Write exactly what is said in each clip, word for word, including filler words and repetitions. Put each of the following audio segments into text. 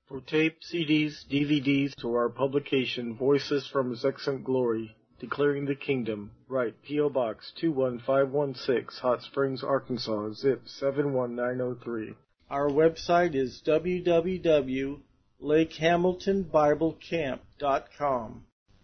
For tape, C Ds, D V Ds, to our publication, Voices from His Excellent Glory, Declaring the Kingdom, write P O. Box two one five one six, Hot Springs, Arkansas, zip seven one nine zero three. Our website is w w w dot lake hamilton bible camp dot com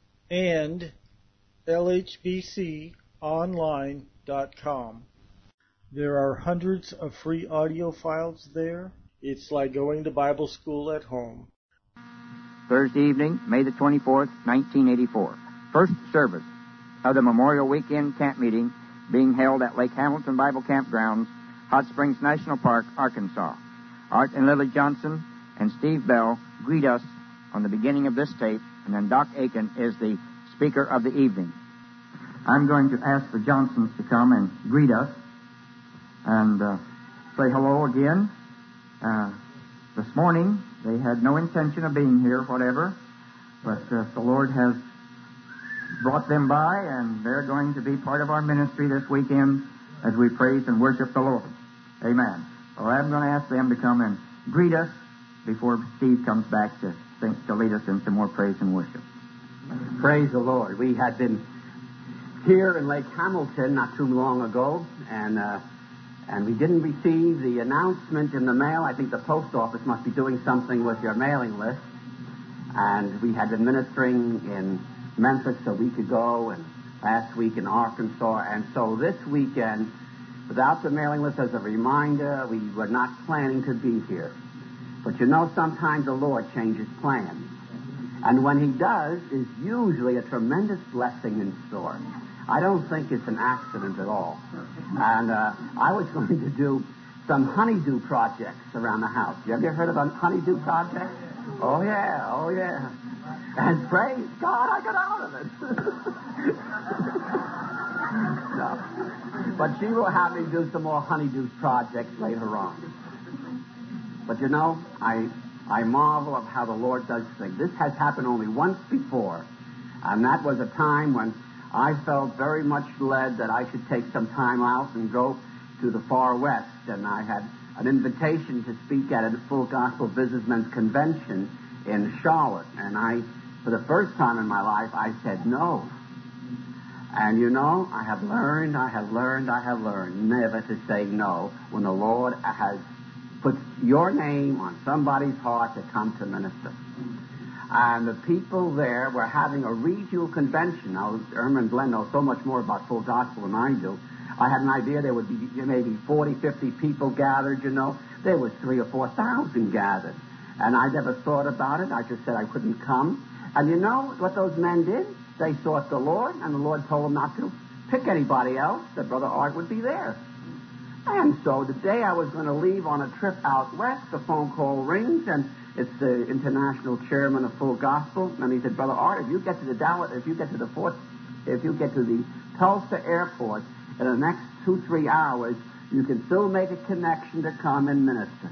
and l h b c online dot com. There are hundreds of free audio files there. It's like going to Bible school at home. Thursday evening, May the twenty-fourth, nineteen eighty-four. First service of the Memorial Weekend Camp Meeting being held at Lake Hamilton Bible Campgrounds, Hot Springs National Park, Arkansas. Art and Lily Johnson and Steve Bell greet us on the beginning of this tape, and then Doc Aiken is the speaker of the evening. I'm going to ask the Johnsons to come and greet us and uh, say hello again. Uh, this morning, they had no intention of being here, whatever, but uh, the Lord has brought them by, and they're going to be part of our ministry this weekend as we praise and worship the Lord. Amen. Well, I'm going to ask them to come and greet us before Steve comes back to sing, to lead us in some more praise and worship. Praise the Lord. We had been here in Lake Hamilton not too long ago, and uh, and we didn't receive the announcement in the mail. I think the post office must be doing something with your mailing list. And we had been ministering in Memphis a week ago and last week in Arkansas. And so this weekend, without the mailing list as a reminder, we were not planning to be here. But you know, sometimes the Lord changes plans. And when He does, is usually a tremendous blessing in store. I don't think it's an accident at all. And uh, I was going to do some honeydew projects around the house. You ever heard of a honeydew project? Oh, yeah, oh, yeah. And praise God, I got out of it. No. But she will have me do some more honeydew projects later on. But you know, I I marvel of how the Lord does things. This has happened only once before, and that was a time when I felt very much led that I should take some time out and go to the far west, and I had an invitation to speak at a Full Gospel Businessmen's Convention in Charlotte, and I, for the first time in my life, I said no. And you know, I have learned, I have learned, I have learned never to say no when the Lord has put your name on somebody's heart to come to minister. And the people there were having a regional convention. Now, Irma and Glenn know so much more about Full Gospel than I do. I had an idea there would be maybe forty, fifty people gathered, you know. There was three or four thousand gathered. And I never thought about it. I just said I couldn't come. And you know what those men did? They sought the Lord, and the Lord told them not to pick anybody else, that Brother Art would be there. And so the day I was going to leave on a trip out west, the phone call rings, and it's the international chairman of Full Gospel, and he said, Brother Art, if you get to the Dallas, if you get to the Fort, if you get to the Tulsa airport in the next two, three hours, you can still make a connection to come and minister.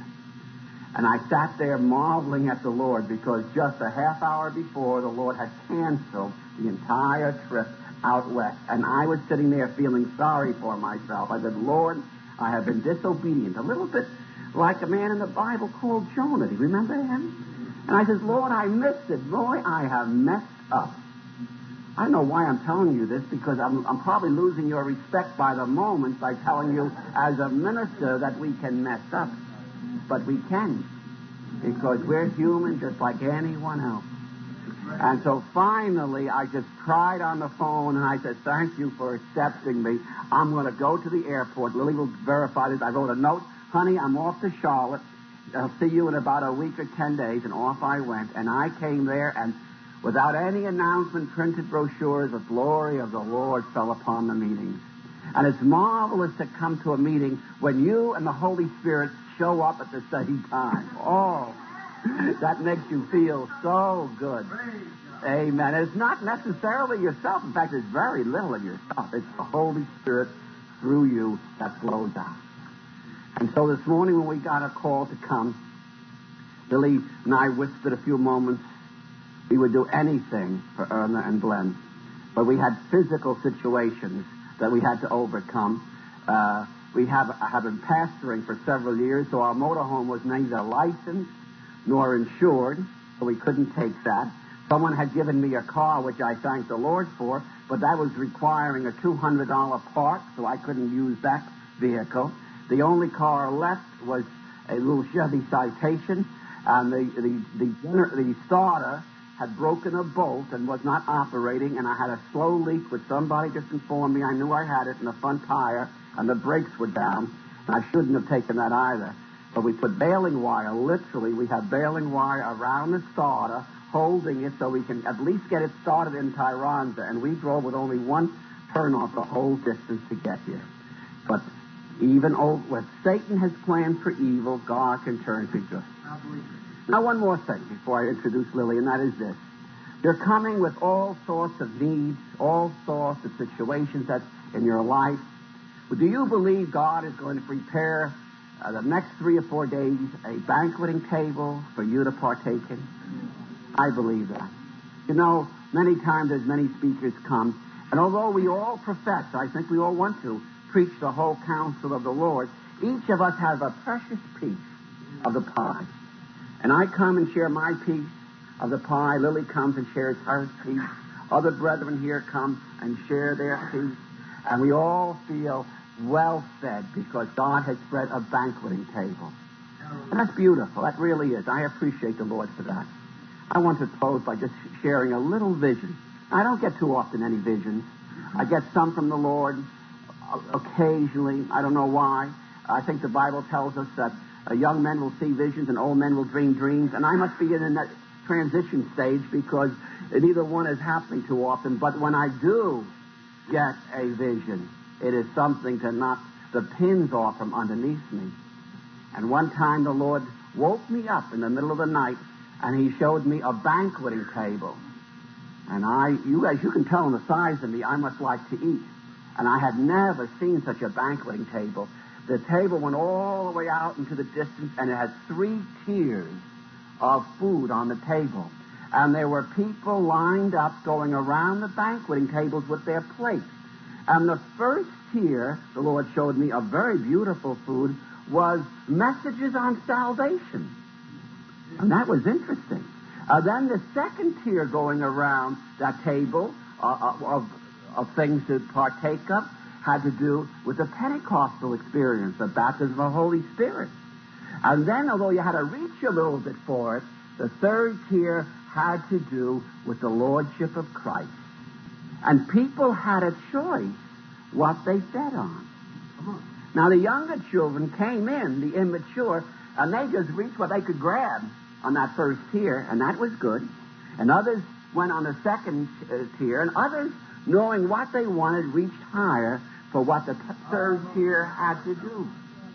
And I sat there marveling at the Lord, because just a half hour before, the Lord had canceled the entire trip out west. And I was sitting there feeling sorry for myself. I said, Lord, I have been disobedient. A little bit like a man in the Bible called Jonah. Do you remember him? And I said, Lord, I missed it. Boy, I have messed up. I don't know why I'm telling you this, because I'm, I'm probably losing your respect by the moment by telling you as a minister that we can mess up. But we can, because we're human just like anyone else. And so finally, I just cried on the phone, and I said, thank you for accepting me. I'm going to go to the airport. Lily will verify this. I wrote a note. Honey, I'm off to Charlotte. I'll see you in about a week or ten days. And off I went. And I came there, and without any announcement, printed brochures, the glory of the Lord fell upon the meetings. And it's marvelous to come to a meeting when you and the Holy Spirit show up at the same time. Oh, that makes you feel so good. Amen. It's not necessarily yourself. In fact, it's very little of yourself. It's the Holy Spirit through you that flows out. And so this morning when we got a call to come, Billy and I whispered a few moments. We would do anything for Irma and Glenn. But we had physical situations that we had to overcome. Uh, we have, have been pastoring for several years, so our motorhome was neither licensed nor insured, so we couldn't take that. Someone had given me a car, which I thanked the Lord for, but that was requiring a two hundred dollars park, so I couldn't use that vehicle. The only car left was a little Chevy Citation, and the the the, the starter had broken a bolt and was not operating, and I had a slow leak which somebody just informed me I knew I had it in the front tire, and the brakes were down, and I shouldn't have taken that either. But we put baling wire, literally, we had baling wire around the starter, holding it so we can at least get it started in Tyronza, and we drove with only one turnoff the whole distance to get here. But even old, what Satan has planned for evil, God can turn to good. Now, one more thing before I introduce Lily, and that is this. You're coming with all sorts of needs, all sorts of situations that's in your life. But do you believe God is going to prepare uh, the next three or four days a banqueting table for you to partake in? I believe that. You know, many times as many speakers come, and although we all profess, I think we all want to, preach the whole counsel of the Lord, each of us has a precious piece of the pie. And I come and share my piece of the pie. Lily comes and shares her piece. Other brethren here come and share their piece. And we all feel well fed because God has spread a banqueting table. And that's beautiful. That really is. I appreciate the Lord for that. I want to close by just sharing a little vision. I don't get too often any visions. I get some from the Lord occasionally. I don't know why. I think the Bible tells us that uh, young men will see visions and old men will dream dreams. And I must be in that transition stage because neither one is happening too often. But when I do get a vision, it is something to knock the pins off from underneath me. And one time the Lord woke me up in the middle of the night and he showed me a banqueting table. And I, you guys, you can tell on the size of me, I must like to eat. And I had never seen such a banqueting table. The table went all the way out into the distance, and it had three tiers of food on the table. And there were people lined up going around the banqueting tables with their plates. And the first tier, the Lord showed me, of very beautiful food, was messages on salvation. And that was interesting. Uh, then the second tier going around that table uh, of, of things to partake of had to do with the Pentecostal experience, the baptism of the Holy Spirit. And then, although you had to reach a little bit for it, the third tier had to do with the Lordship of Christ. And people had a choice what they fed on. Now, the younger children came in, the immature, and they just reached what they could grab on that first tier, and that was good. And others went on the second uh, tier, and others, knowing what they wanted, reached higher for what the t- third tier had to do.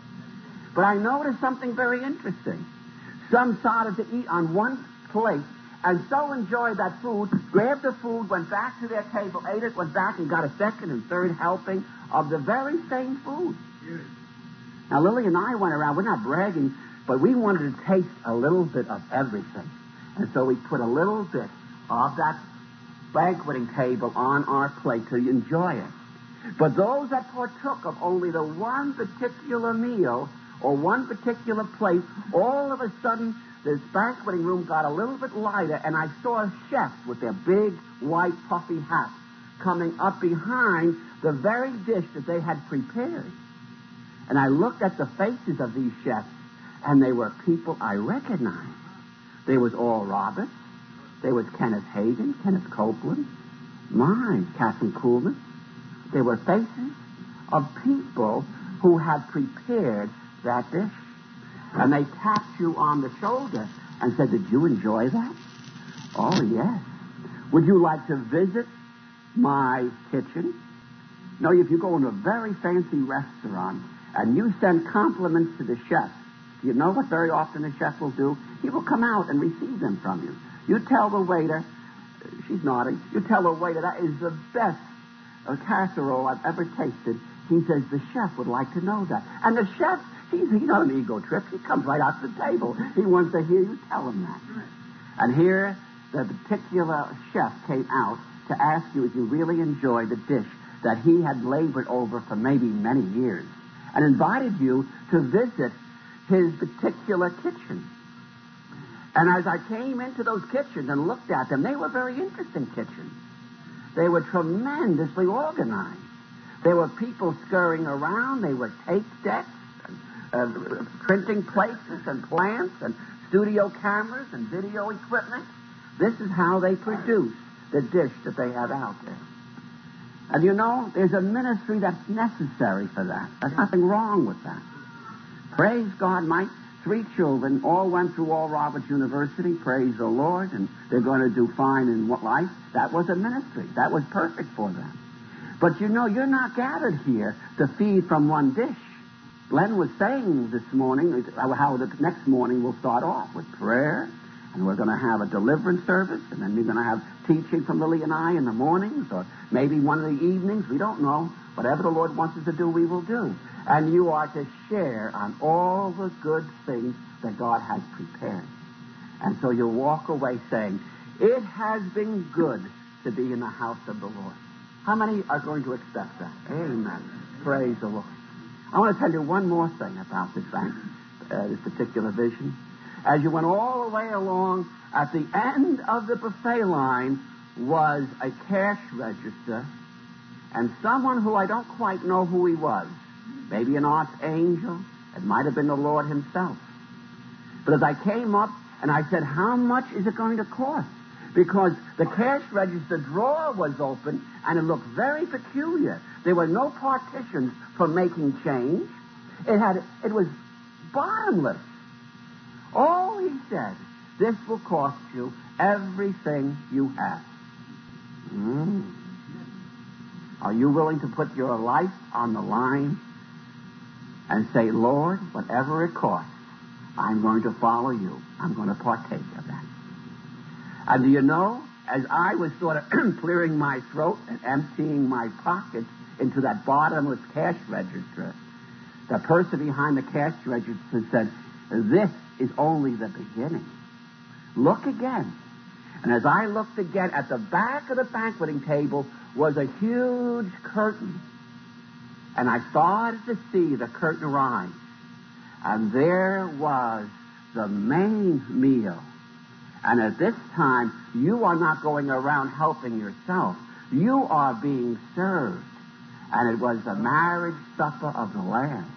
But I noticed something very interesting. Some started to eat on one plate and so enjoyed that food, grabbed the food, went back to their table, ate it, went back and got a second and third helping of the very same food. Yes. Now, Lily and I went around, we're not bragging, but we wanted to taste a little bit of everything. And so we put a little bit of that banqueting table on our plate to enjoy it. But those that partook of only the one particular meal or one particular plate, all of a sudden this banqueting room got a little bit lighter, and I saw chefs with their big, white, puffy hats coming up behind the very dish that they had prepared. And I looked at the faces of these chefs, and they were people I recognized. There was Oral Roberts. There was Kenneth Hagin, Kenneth Copeland, mine, Catherine Kuhlman. There were faces of people who had prepared that dish. And they tapped you on the shoulder and said, "Did you enjoy that?" "Oh, yes." "Would you like to visit my kitchen?" No, if you go into a very fancy restaurant and you send compliments to the chef, you know what very often the chef will do? He will come out and receive them from you. You tell the waiter, she's nodding, you tell the waiter, "That is the best casserole I've ever tasted." He says, "The chef would like to know that." And the chef, he's, he's not an ego trip. He comes right out to the table. He wants to hear you tell him that. And here, the particular chef came out to ask you if you really enjoyed the dish that he had labored over for maybe many years, and invited you to visit his particular kitchen. And as I came into those kitchens and looked at them, they were very interesting kitchens. They were tremendously organized. There were people scurrying around. They were tape decks, and, uh, printing places and plants and studio cameras and video equipment. This is how they produce the dish that they have out there. And you know, there's a ministry that's necessary for that. There's nothing wrong with that. Praise God, my three children all went through Oral Roberts University, praise the Lord, and they're going to do fine in life. That was a ministry. That was perfect for them. But you know, you're not gathered here to feed from one dish. Len was saying this morning how the next morning we'll start off with prayer, and we're going to have a deliverance service, and then we're going to have teaching from Lily and I in the mornings, or maybe one of the evenings. We don't know. Whatever the Lord wants us to do, we will do. And you are to share on all the good things that God has prepared. And so you'll walk away saying, it has been good to be in the house of the Lord. How many are going to accept that? Amen. Praise the Lord. I want to tell you one more thing about this bank, uh, this particular vision. As you went all the way along, at the end of the buffet line was a cash register, and someone who I don't quite know who he was, maybe an archangel, it might have been the Lord himself. But as I came up and I said, how much is it going to cost? Because the cash register drawer was open and it looked very peculiar. There were no partitions for making change. It had, it was bottomless. Oh, he said, this will cost you everything you have. Mm. Are you willing to put your life on the line and say, Lord, whatever it costs, I'm going to follow you. I'm going to partake of that. And do you know, as I was sort of clearing my throat and emptying my pockets into that bottomless cash register, the person behind the cash register said, this is only the beginning. Look again. And as I looked again, at the back of the banqueting table was a huge curtain. And I started to see the curtain rise. And there was the main meal. And at this time, you are not going around helping yourself. You are being served. And it was the marriage supper of the Lamb.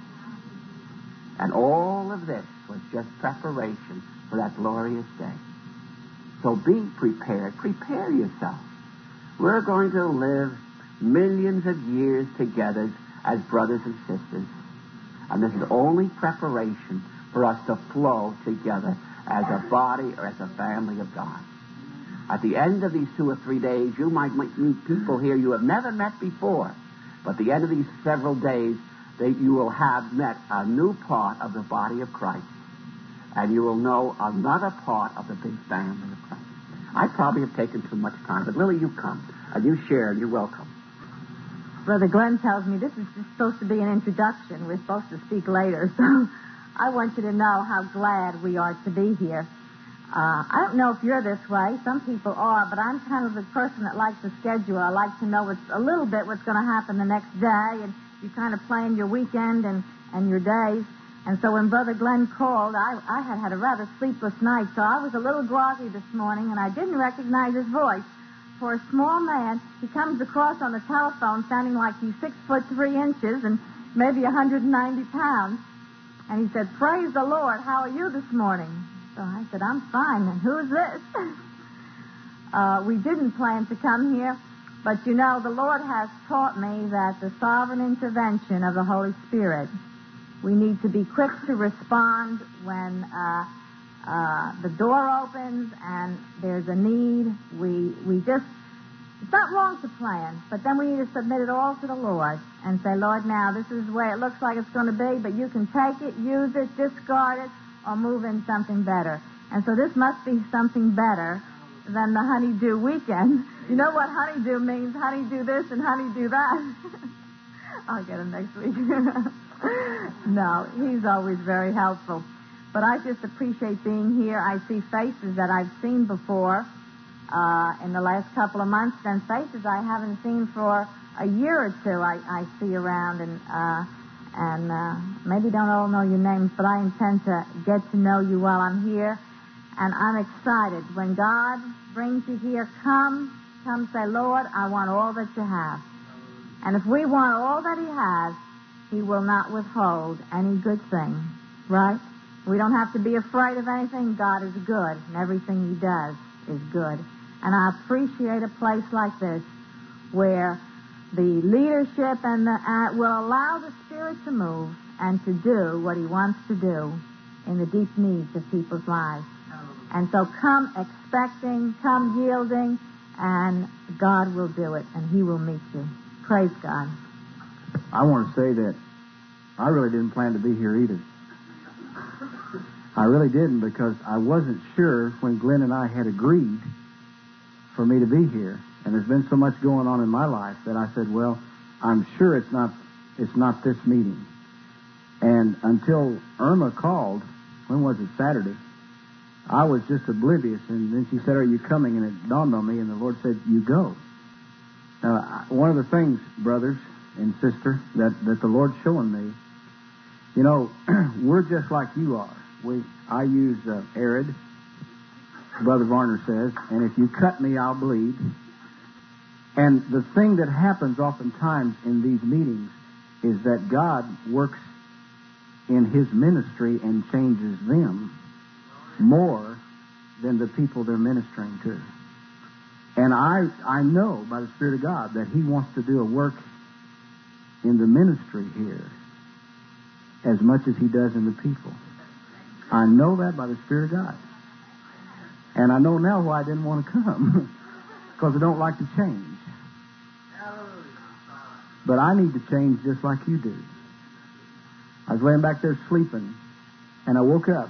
And all of this was just preparation for that glorious day. So be prepared. Prepare yourself. We're going to live millions of years together as brothers and sisters. And this is only preparation for us to flow together as a body or as a family of God. At the end of these two or three days, you might meet people here you have never met before. But at the end of these several days, they, you will have met a new part of the body of Christ. And you will know another part of the big family of Christ. I probably have taken too much time, but Lily, you come. And you share, and you're welcome. Brother Glenn tells me this is just supposed to be an introduction. We're supposed to speak later, so I want you to know how glad we are to be here. Uh, I don't know if you're this way. Some people are, but I'm kind of the person that likes to schedule. I like to know what's, a little bit what's going to happen the next day, and you kind of plan your weekend and, and your days. And so when Brother Glenn called, I, I had had a rather sleepless night, so I was a little groggy this morning, and I didn't recognize his voice. For a small man, he comes across on the telephone sounding like he's six foot three inches and maybe one hundred ninety pounds. And he said, praise the Lord, how are you this morning? So I said, I'm fine. And who is this? uh, we didn't plan to come here, but you know, the Lord has taught me that the sovereign intervention of the Holy Spirit, we need to be quick to respond when uh, uh, the door opens and there's a need. We we just, it's not wrong to plan, but then we need to submit it all to the Lord and say, Lord, now this is the way it looks like it's going to be, but you can take it, use it, discard it, or move in something better. And so this must be something better than the honeydew weekend. You know what honeydew means? Honeydew this and honeydew that. I'll get him next week. No, he's always very helpful. But I just appreciate being here. I see faces that I've seen before uh, in the last couple of months, and faces I haven't seen for a year or two I, I see around. And uh, and uh, maybe don't all know your names, but I intend to get to know you while I'm here. And I'm excited. When God brings you here, come, come say, Lord, I want all that you have. And if we want all that he has, he will not withhold any good thing. Right? We don't have to be afraid of anything. God is good, and everything he does is good. And I appreciate a place like this where the leadership and the, uh, will allow the Spirit to move and to do what he wants to do in the deep needs of people's lives. And so come expecting, come yielding, and God will do it, and he will meet you. Praise God. I want to say that I really didn't plan to be here either. I really didn't, because I wasn't sure when Glenn and I had agreed for me to be here. And there's been so much going on in my life that I said, well, I'm sure it's not it's not this meeting. And until Irma called, when was it, Saturday, I was just oblivious. And then she said, are you coming? And it dawned on me, and the Lord said, you go. Now, one of the things, brothers and sister, that, that the Lord's showing me, you know, we're just like you are. We, I use uh, Arid, Brother Varner says, and if you cut me, I'll bleed. And the thing that happens oftentimes in these meetings is that God works in his ministry and changes them more than the people they're ministering to. And I, I know by the Spirit of God that he wants to do a work in the ministry here as much as he does in the people. I know that by the Spirit of God. And I know now why I didn't want to come. Because I don't like to change. But I need to change just like you do. I was laying back there sleeping, and I woke up,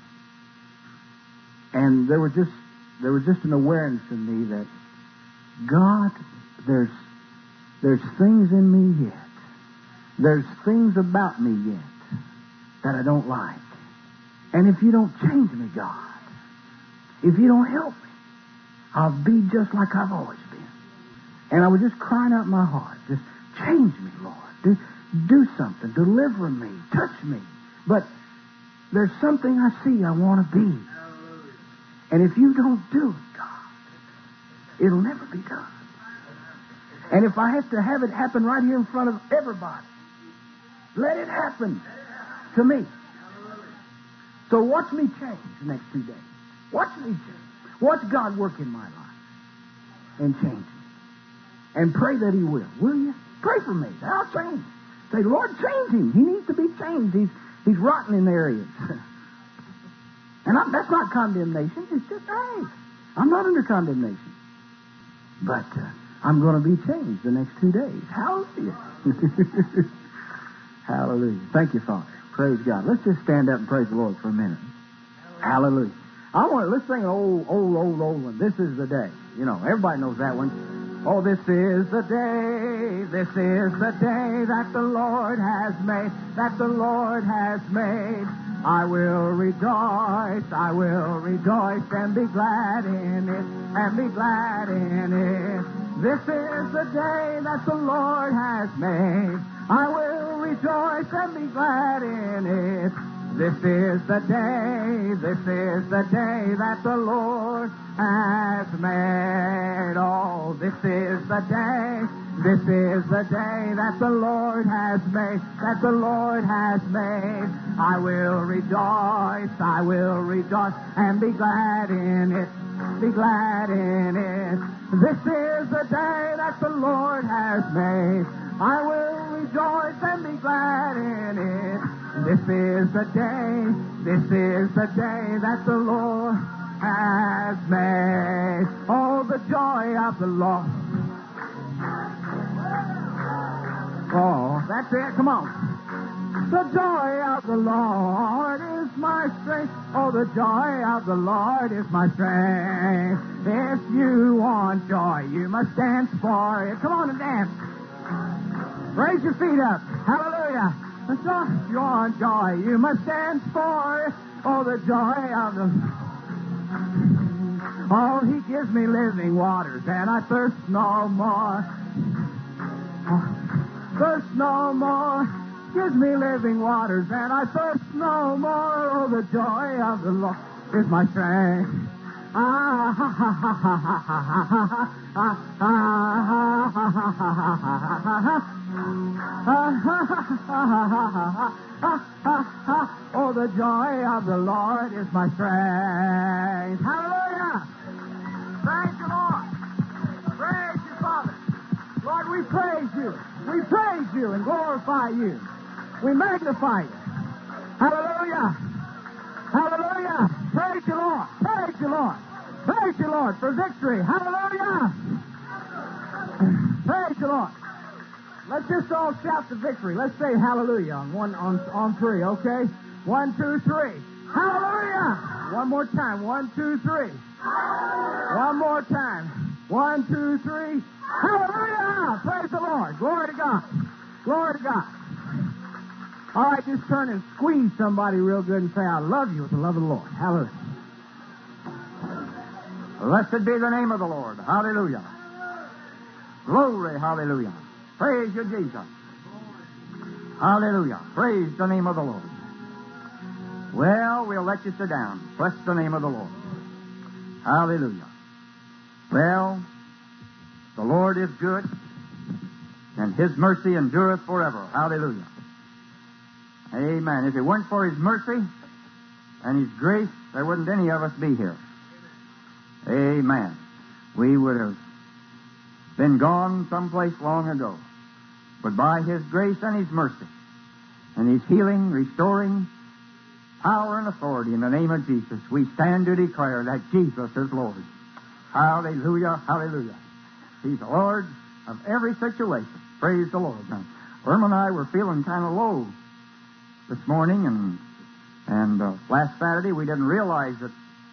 and there was just there was just an awareness in me that God, there's there's things in me yet. There's things about me yet that I don't like. And if you don't change me, God, if you don't help me, I'll be just like I've always been. And I was just crying out in my heart, just change me, Lord. Do, do something. Deliver me. Touch me. But there's something I see I want to be. And if you don't do it, God, it'll never be done. And if I have to have it happen right here in front of everybody, let it happen to me. So watch me change the next two days. Watch me change. Watch God work in my life and change me. And pray that he will. Will you? Pray for me. I'll change. Say, Lord, change him. He needs to be changed. He's, he's rotten in areas. And I'm, that's not condemnation. It's just, hey, I'm not under condemnation. But uh, I'm going to be changed the next two days. Hallelujah. Hallelujah. Thank you, Father. Praise God. Let's just stand up and praise the Lord for a minute. Hallelujah. I want let's sing an old, old, old, old one. This is the day. You know, everybody knows that one. Oh, this is the day, this is the day that the Lord has made, that the Lord has made. I will rejoice, I will rejoice and be glad in it, and be glad in it. This is the day that the Lord has made. I will rejoice and be glad in it. This is the day, this is the day that the Lord has made. Oh, this is the day, this is the day that the Lord has made, that the Lord has made. I will rejoice, I will rejoice and be glad in it, be glad in it. This is the day that the Lord has made. I will rejoice and be glad in it. This is the day, this is the day that the Lord has made. Oh, the joy of the Lord. Oh, that's it. Come on. The joy of the Lord is my strength. Oh, the joy of the Lord is my strength. If you want joy, you must dance for it. Come on and dance. Raise your feet up. Hallelujah. If you want joy, you must dance for it. Oh, the joy of the... Oh, he gives me living waters, and I thirst no more. Oh, thirst no more. Gives me living waters, and I thirst no more. Oh, the joy of the Lord. is my strength. Ah, ha, ha, ha, ha, ha, ha, ha, ha, ha. Oh, the joy of the Lord is my strength. Hallelujah! Praise the Lord. Praise you, Father. Lord, we praise you. We praise you and glorify you. We magnify you. Hallelujah. Hallelujah. Praise you, Lord. Praise you, Lord. Praise you, Lord, for victory. Hallelujah. Praise you, Lord. Let's just all shout the victory. Let's say hallelujah on one on, on three, okay? One, two, three. Hallelujah. One more time. One, two, three. One more time. One, two, three. Hallelujah. Praise the Lord. Glory to God. Glory to God. All right, just turn and squeeze somebody real good and say, I love you with the love of the Lord. Hallelujah. Blessed be the name of the Lord. Hallelujah. Glory, hallelujah. Praise you, Jesus. Hallelujah. Praise the name of the Lord. Well, we'll let you sit down. Bless the name of the Lord. Hallelujah. Well, the Lord is good, and His mercy endureth forever. Hallelujah. Amen. If it weren't for His mercy and His grace, there wouldn't any of us be here. Amen. We would have been gone someplace long ago. But by His grace and His mercy and His healing, restoring power and authority in the name of Jesus, we stand to declare that Jesus is Lord. Hallelujah, hallelujah. He's the Lord of every situation. Praise the Lord. Now, Irma and I were feeling kind of low this morning, and and uh, last Saturday we didn't realize that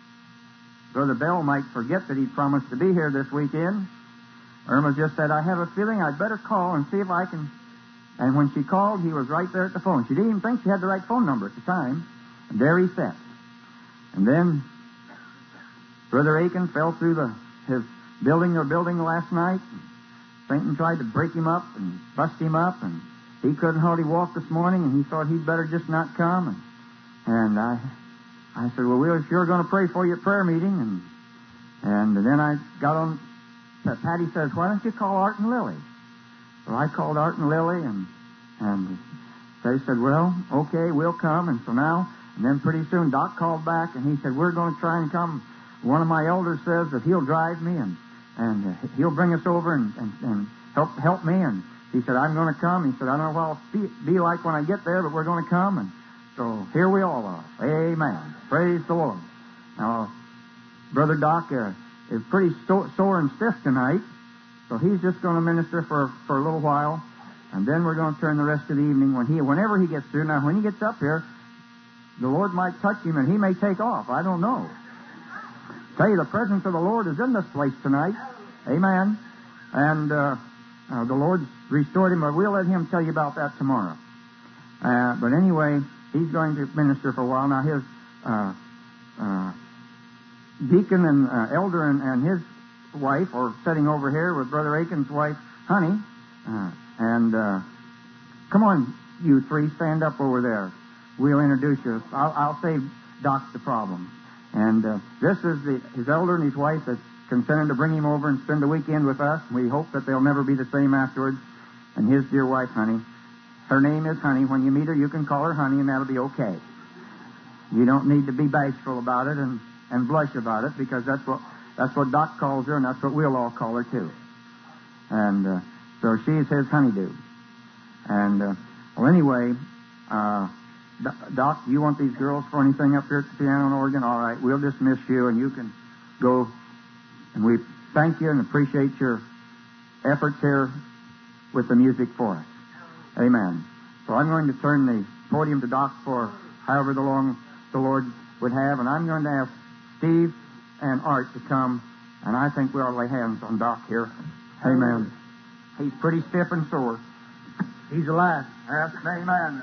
Brother Bell might forget that he promised to be here this weekend. Irma just said, I have a feeling I'd better call and see if I can. And when she called, he was right there at the phone. She didn't even think she had the right phone number at the time. And there he sat. And then Brother Aiken fell through the his building or building last night. Satan tried to break him up and bust him up, and he couldn't hardly walk this morning, and he thought he'd better just not come. And, and I I said, well, we're sure going to pray for you at prayer meeting. And and then I got on. Patty says, why don't you call Art and Lily? So I called Art and Lily, and and they said, well, okay, we'll come. And so now, and then pretty soon Doc called back, and he said, we're going to try and come. One of my elders says that he'll drive me, and and uh, he'll bring us over and, and, and help help me. And he said, I'm going to come. He said, I don't know what I'll be, be like when I get there, but we're going to come. And so here we all are. Amen. Praise the Lord. Now, Brother Doc uh, is pretty sto- sore and stiff tonight, so he's just going to minister for, for a little while, and then we're going to turn the rest of the evening when he, whenever he gets through. Now, when he gets up here, the Lord might touch him and he may take off. I don't know. Tell you, the presence of the Lord is in this place tonight. Amen. And uh, uh, the Lord's restored him, but we'll let him tell you about that tomorrow. Uh, but anyway, he's going to minister for a while. Now, his uh, uh, deacon and uh, elder and, and his wife are sitting over here with Brother Aiken's wife, Honey. Uh, and uh, come on, you three, stand up over there. We'll introduce you. I'll, I'll save Doc the problem. And uh, this is the, his elder and his wife that's consented to bring him over and spend the weekend with us. We hope that they'll never be the same afterwards. And his dear wife, Honey. Her name is Honey. When you meet her, you can call her Honey, and that'll be okay. You don't need to be bashful about it and, and blush about it, because that's what that's what Doc calls her, and that's what we'll all call her, too. And uh, so she's his honeydew. And, uh, well, anyway, uh, Doc, you want these girls for anything up here at the piano and organ? All right, we'll dismiss you, and you can go. And we thank you and appreciate your efforts here with the music for us. Amen. So I'm going to turn the podium to Doc for however the long the Lord would have, and I'm going to ask Steve and Art to come, and I think we ought to lay hands on Doc here. Amen. He's pretty stiff and sore. He's alive. Yes, amen.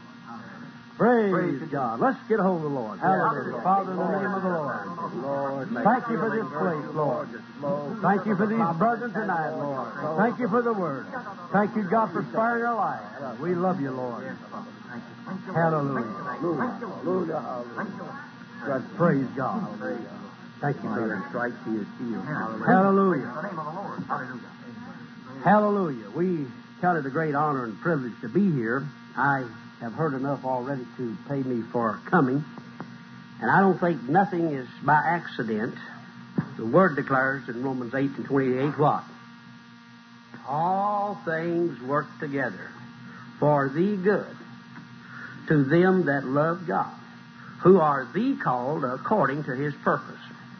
Praise, Praise God. Let's get a hold of the Lord. Hallelujah. Father, in the name of the Lord. Lord, thank you for this place, Lord. Thank you for these brothers tonight, Lord. Thank you for the word. Thank you, God, for sparing our lives. We love you, Lord. Hallelujah. Hallelujah. Right. Praise God. Thank you, brother. Strike he is healed. Hallelujah. The name of the Lord. Hallelujah. Hallelujah. We count it a great honor and privilege to be here. I have heard enough already to pay me for coming. And I don't think nothing is by accident. The Word declares in Romans eight and twenty-eight what? All things work together for the good to them that love God, who are the called according to His purpose.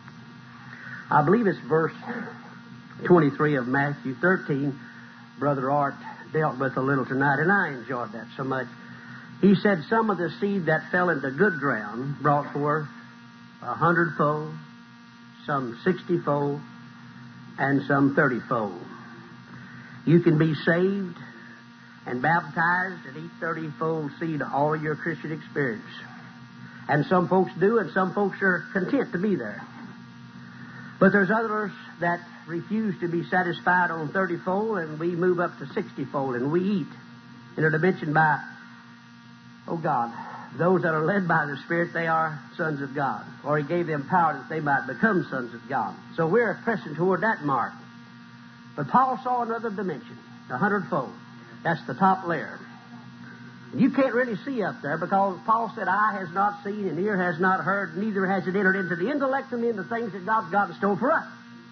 I believe it's verse twenty-three of Matthew thirteen. Brother Art dealt with a little tonight, and I enjoyed that so much. He said some of the seed that fell into good ground brought forth a hundredfold, some sixtyfold, and some thirtyfold. You can be saved and baptized and eat thirtyfold seed all of your Christian experience. And some folks do, and some folks are content to be there. But there's others that refuse to be satisfied on thirtyfold, and we move up to sixtyfold, and we eat in a dimension by, oh God, those that are led by the Spirit, they are sons of God. Or He gave them power that they might become sons of God. So we're pressing toward that mark. But Paul saw another dimension, a hundredfold. That's the top layer. You can't really see up there because Paul said, eye has not seen and ear has not heard, neither has it entered into the intellect of men the things that God's got in store for us.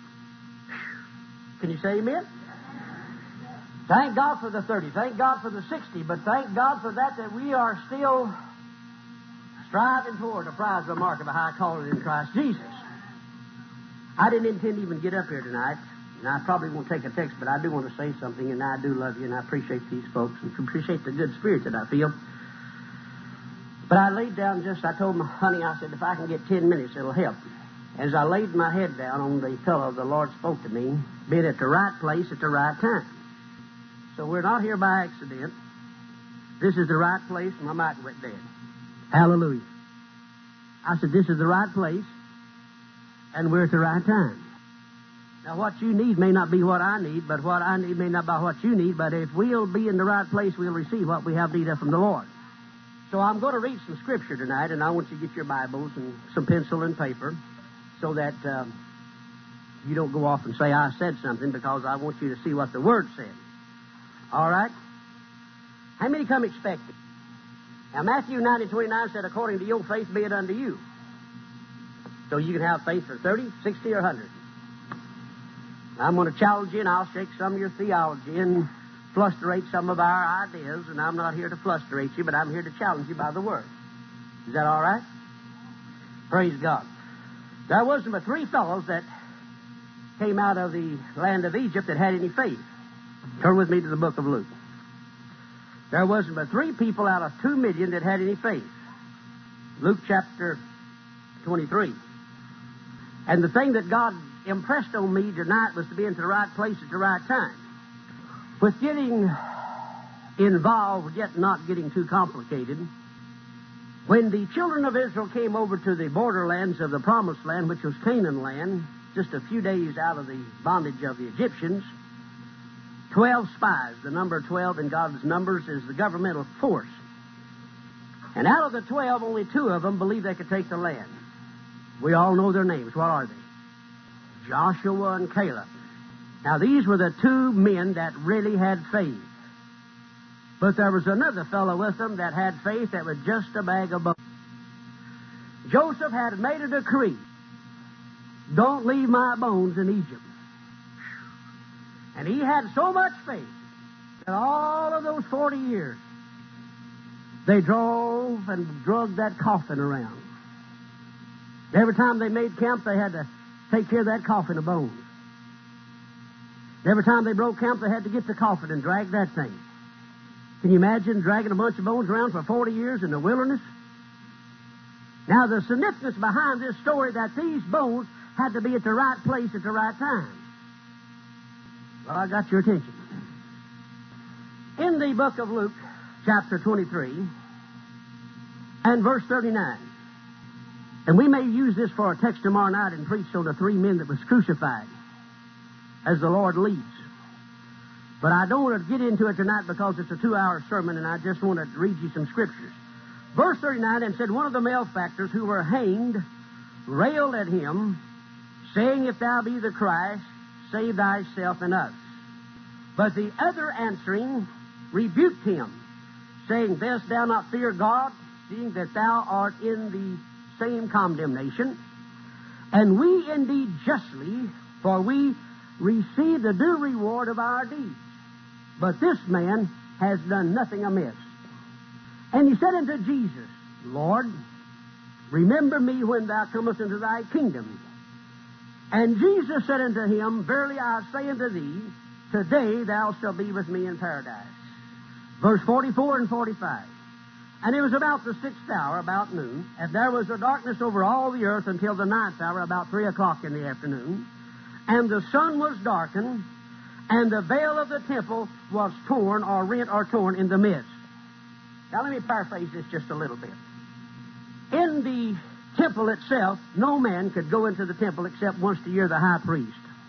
Can you say amen? Thank God for the thirty. Thank God for the sixty. But thank God for that, that we are still striving toward the prize of the mark of a high calling in Christ Jesus. I didn't intend to even get up here tonight. And I probably won't take a text, but I do want to say something, and I do love you, and I appreciate these folks, and appreciate the good spirit that I feel. But I laid down just, I told my honey, I said, if I can get ten minutes, it'll help. As I laid my head down on the pillow, the Lord spoke to me, being at the right place at the right time. So we're not here by accident. This is the right place, and my mic went dead. Hallelujah. I said, this is the right place, and we're at the right time. Now, what you need may not be what I need, but what I need may not be what you need, but if we'll be in the right place, we'll receive what we have need of from the Lord. So I'm going to read some Scripture tonight, and I want you to get your Bibles and some pencil and paper so that um, you don't go off and say I said something, because I want you to see what the Word said. All right? How many come expecting? Now, Matthew nine and twenty-nine said, according to your faith be it unto you. So you can have faith for thirty, sixty, or one hundred. I'm going to challenge you, and I'll shake some of your theology and flusterate some of our ideas, and I'm not here to flusterate you, but I'm here to challenge you by the Word. Is that all right? Praise God. There wasn't but three fellows that came out of the land of Egypt that had any faith. Turn with me to the book of Luke. There wasn't but three people out of two million that had any faith. Luke chapter twenty-three. And the thing that God impressed on me tonight was to be into the right place at the right time. With getting involved, yet not getting too complicated, when the children of Israel came over to the borderlands of the Promised Land, which was Canaan land, just a few days out of the bondage of the Egyptians, twelve spies, the number twelve in God's numbers is the governmental force. And out of the twelve, only two of them believed they could take the land. We all know their names. What are they? Joshua and Caleb. Now, these were the two men that really had faith. But there was another fellow with them that had faith that was just a bag of bones. Joseph had made a decree. Don't leave my bones in Egypt. And he had so much faith that all of those forty years, they drove and dragged that coffin around. Every time they made camp, they had to take care of that coffin of bones. Every time they broke camp, they had to get the coffin and drag that thing. Can you imagine dragging a bunch of bones around for forty years in the wilderness? Now, the significance behind this story that these bones had to be at the right place at the right time. Well, I got your attention. In the book of Luke, chapter twenty-three, and verse thirty-nine, and we may use this for a text tomorrow night and preach on the three men that was crucified as the Lord leads. But I don't want to get into it tonight because it's a two-hour sermon, and I just want to read you some scriptures. Verse thirty-nine, and said one of the malefactors who were hanged railed at him, saying, If thou be the Christ, save thyself and us. But the other answering rebuked him, saying, Dost thou not fear God, seeing that thou art in the same condemnation? And we indeed justly, for we receive the due reward of our deeds. But this man has done nothing amiss. And he said unto Jesus, Lord, remember me when thou comest into thy kingdom. And Jesus said unto him, Verily I say unto thee, today thou shalt be with me in paradise. Verse forty-four and forty-five. And it was about the sixth hour, about noon, and there was a darkness over all the earth until the ninth hour, about three o'clock in the afternoon. And the sun was darkened, and the veil of the temple was torn or rent or torn in the midst. Now let me paraphrase this just a little bit. In the temple itself, no man could go into the temple except once a year, the high priest.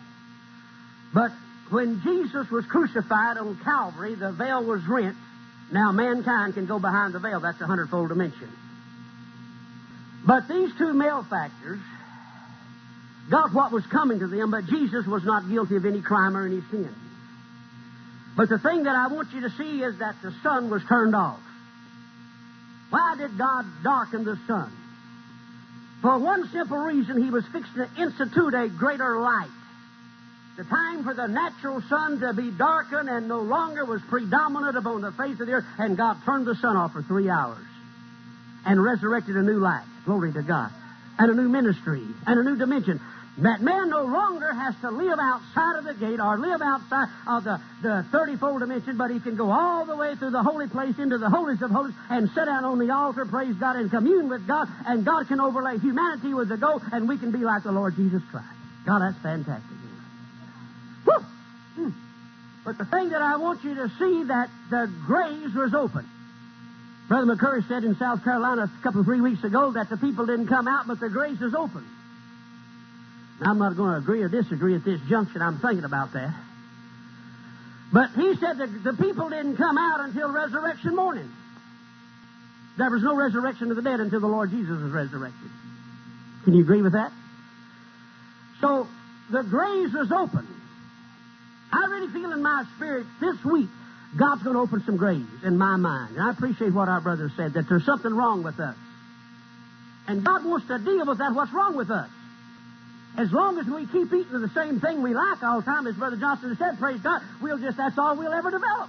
But when Jesus was crucified on Calvary, the veil was rent. Now mankind can go behind the veil. That's a hundredfold dimension. But these two malefactors got what was coming to them, but Jesus was not guilty of any crime or any sin. But the thing that I want you to see is that the sun was turned off. Why did God darken the sun? For one simple reason, he was fixing to institute a greater light. The time for the natural sun to be darkened and no longer was predominant upon the face of the earth, and God turned the sun off for three hours and resurrected a new light. Glory to God. And a new ministry and a new dimension. That man no longer has to live outside of the gate or live outside of the, the thirty-fold dimension, but he can go all the way through the holy place into the holiest of holies and sit down on the altar, praise God, and commune with God, and God can overlay humanity with the gold, and we can be like the Lord Jesus Christ. God, that's fantastic. Woo! Hmm. But the thing that I want you to see, that the graves was open. Brother McCurry said in South Carolina a couple of three weeks ago that the people didn't come out, but the graves was open. Now, I'm not going to agree or disagree at this junction. I'm thinking about that. But he said that the people didn't come out until resurrection morning. There was no resurrection of the dead until the Lord Jesus was resurrected. Can you agree with that? So, the graves was open. I really feel in my spirit this week, God's going to open some graves in my mind. And I appreciate what our brother said, that there's something wrong with us. And God wants to deal with that, what's wrong with us. As long as we keep eating the same thing we like all the time, as Brother Johnson has said, praise God, we'll just, that's all we'll ever develop.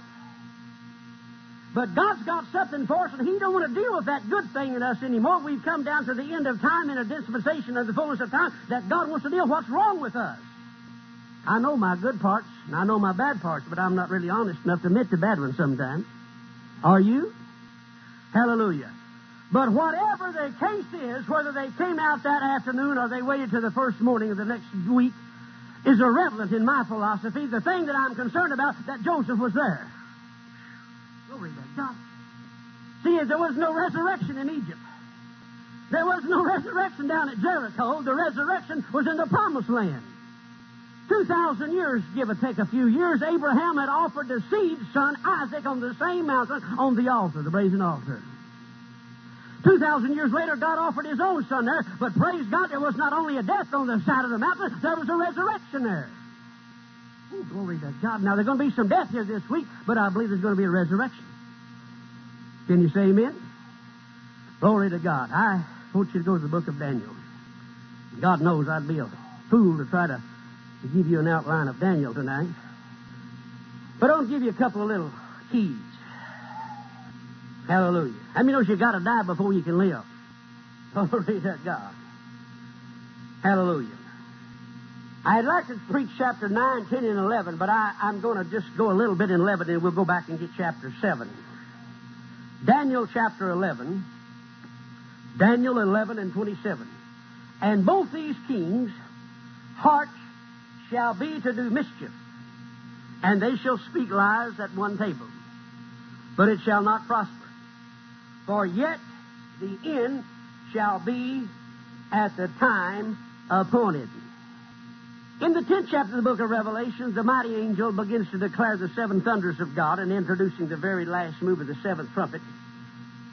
But God's got something for us, and He don't want to deal with that good thing in us anymore. We've come down to the end of time in a dispensation of the fullness of time that God wants to deal with what's wrong with us. I know my good parts, and I know my bad parts, but I'm not really honest enough to admit the bad ones sometimes. Are you? Hallelujah. But whatever the case is, whether they came out that afternoon or they waited till the first morning of the next week, is irrelevant in my philosophy. The thing that I'm concerned about, that Joseph was there. Glory to God. See, there was no resurrection in Egypt. There was no resurrection down at Jericho. The resurrection was in the Promised Land. Two thousand years, give or take a few years, Abraham had offered the seed son Isaac on the same mountain on the altar, the brazen altar. Two thousand years later, God offered His own Son there, but praise God, there was not only a death on the side of the mountain, there was a resurrection there. Oh, glory to God. Now, there's going to be some death here this week, but I believe there's going to be a resurrection. Can you say amen? Glory to God. I want you to go to the book of Daniel. God knows I'd be a fool to try to, to give you an outline of Daniel tonight. But I'll give you a couple of little keys. Hallelujah. How many knows you got to die before you can live? Glory to God. Hallelujah. I'd like to preach chapter nine, ten, and eleven, but I, I'm going to just go a little bit in eleven, and we'll go back and get chapter seven. Daniel chapter eleven. Daniel eleven and twenty-seven. And both these kings' hearts shall be to do mischief, and they shall speak lies at one table, but it shall not prosper. For yet the end shall be at the time appointed. In the tenth chapter of the book of Revelation, the mighty angel begins to declare the seven thunders of God and introducing the very last move of the seventh trumpet.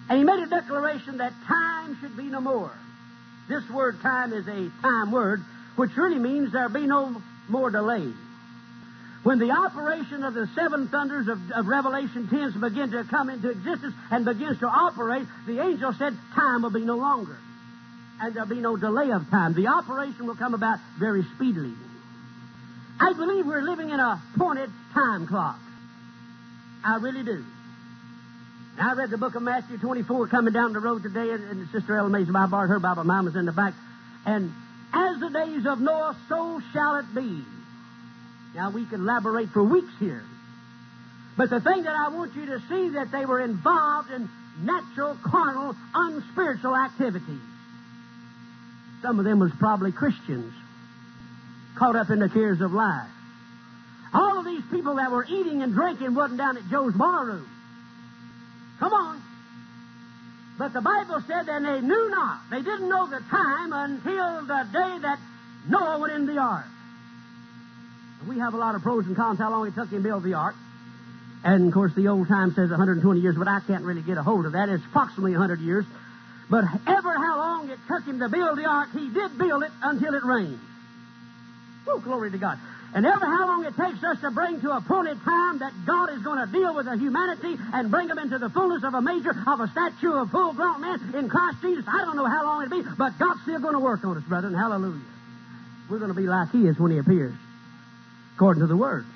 And he made a declaration that time should be no more. This word time is a time word, which really means there be no more delay. When the operation of the seven thunders of, of Revelation ten begin to come into existence and begins to operate, the angel said time will be no longer. And there'll be no delay of time. The operation will come about very speedily. I believe we're living in a pointed time clock. I really do. I read the book of Matthew twenty-four coming down the road today, and Sister Ella May's Bible, her Bible, mine was in the back. And as the days of Noah, so shall it be. Now, we could elaborate for weeks here. But the thing that I want you to see, that they were involved in natural, carnal, unspiritual activities. Some of them was probably Christians, caught up in the cares of life. All of these people that were eating and drinking wasn't down at Joe's barroom. Come on. But the Bible said, and they knew not. They didn't know the time until the day that Noah went in the ark. We have a lot of pros and cons how long it took him to build the ark. And, of course, the old time says one hundred twenty years, but I can't really get a hold of that. It's approximately one hundred years. But ever how long it took him to build the ark, he did build it until it rained. Oh, glory to God. And ever how long it takes us to bring to a appointed time that God is going to deal with the humanity and bring them into the fullness of a measure of a statue of full-grown man in Christ Jesus. I don't know how long it'll be, but God's still going to work on us, brethren. Hallelujah. We're going to be like He is when He appears, according to the Word.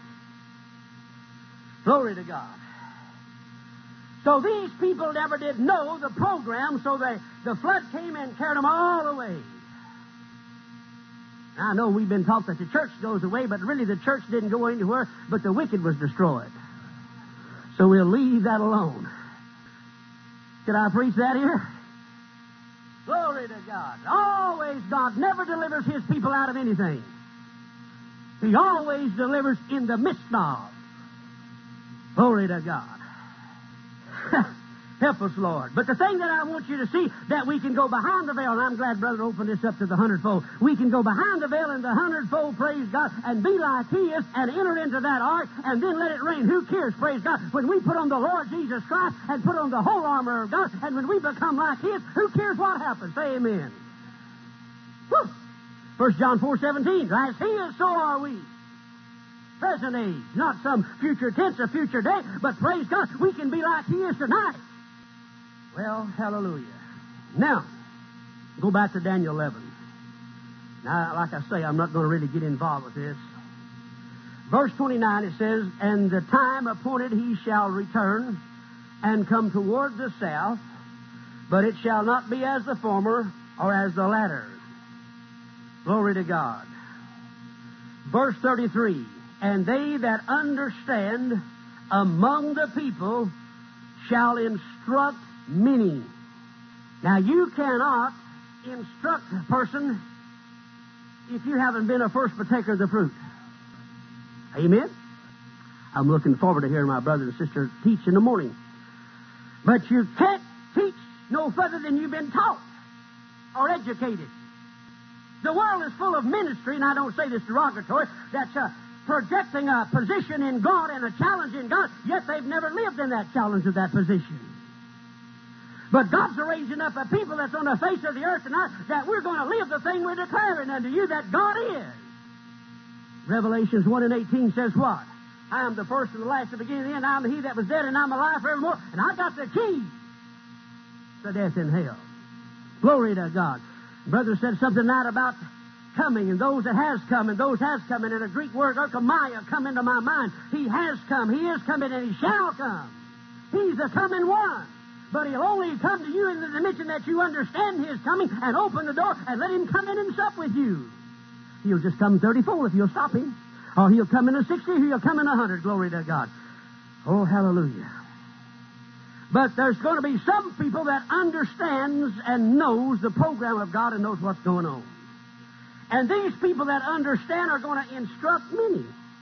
Glory to God. So these people never did know the program, so they, the flood came and carried them all away. I know we've been taught that the church goes away, but really the church didn't go anywhere, but the wicked was destroyed. So we'll leave that alone. Could I preach that here? Glory to God. Always, God never delivers His people out of anything. He always delivers in the midst of. Glory to God. Help us, Lord. But the thing that I want you to see, that we can go behind the veil, and I'm glad Brother opened this up to the hundredfold. We can go behind the veil in the hundredfold, praise God, and be like He is, and enter into that ark, and then let it rain. Who cares, praise God? When we put on the Lord Jesus Christ, and put on the whole armor of God, and when we become like His, who cares what happens? Say amen. Woo! First John four seventeen, as He is, so are we. Present age, not some future tense or future day, but praise God, we can be like He is tonight. Well, hallelujah. Now, go back to Daniel eleven. Now, like I say, I'm not going to really get involved with this. Verse twenty-nine, it says, and the time appointed He shall return and come toward the south, but it shall not be as the former or as the latter. Glory to God. Verse thirty-three, and they that understand among the people shall instruct many. Now, you cannot instruct a person if you haven't been a first partaker of the fruit. Amen? I'm looking forward to hearing my brother and sister teach in the morning. But you can't teach no further than you've been taught or educated. The world is full of ministry, and I don't say this derogatory, that's uh, projecting a position in God and a challenge in God, yet they've never lived in that challenge of that position. But God's raising up a people that's on the face of the earth tonight that we're going to live the thing we're declaring unto you that God is. Revelations one and eighteen says what? I am the first and the last, the beginning and the end. I am He that was dead, and I'm alive forevermore. And I got the key to death and hell. Glory to God. Brother said something tonight about coming, and those that has come, and those has come. And in a Greek word, oikomai, come into my mind. He has come, He is coming, and He shall come. He's the coming one. But He'll only come to you in the dimension that you understand His coming and open the door and let Him come in and sup with you. He'll just come thirty-fold if you'll stop Him. Or He'll come in a sixty, or He'll come in a hundred. Glory to God. Oh, hallelujah. But there's going to be some people that understands and knows the program of God and knows what's going on. And these people that understand are going to instruct many.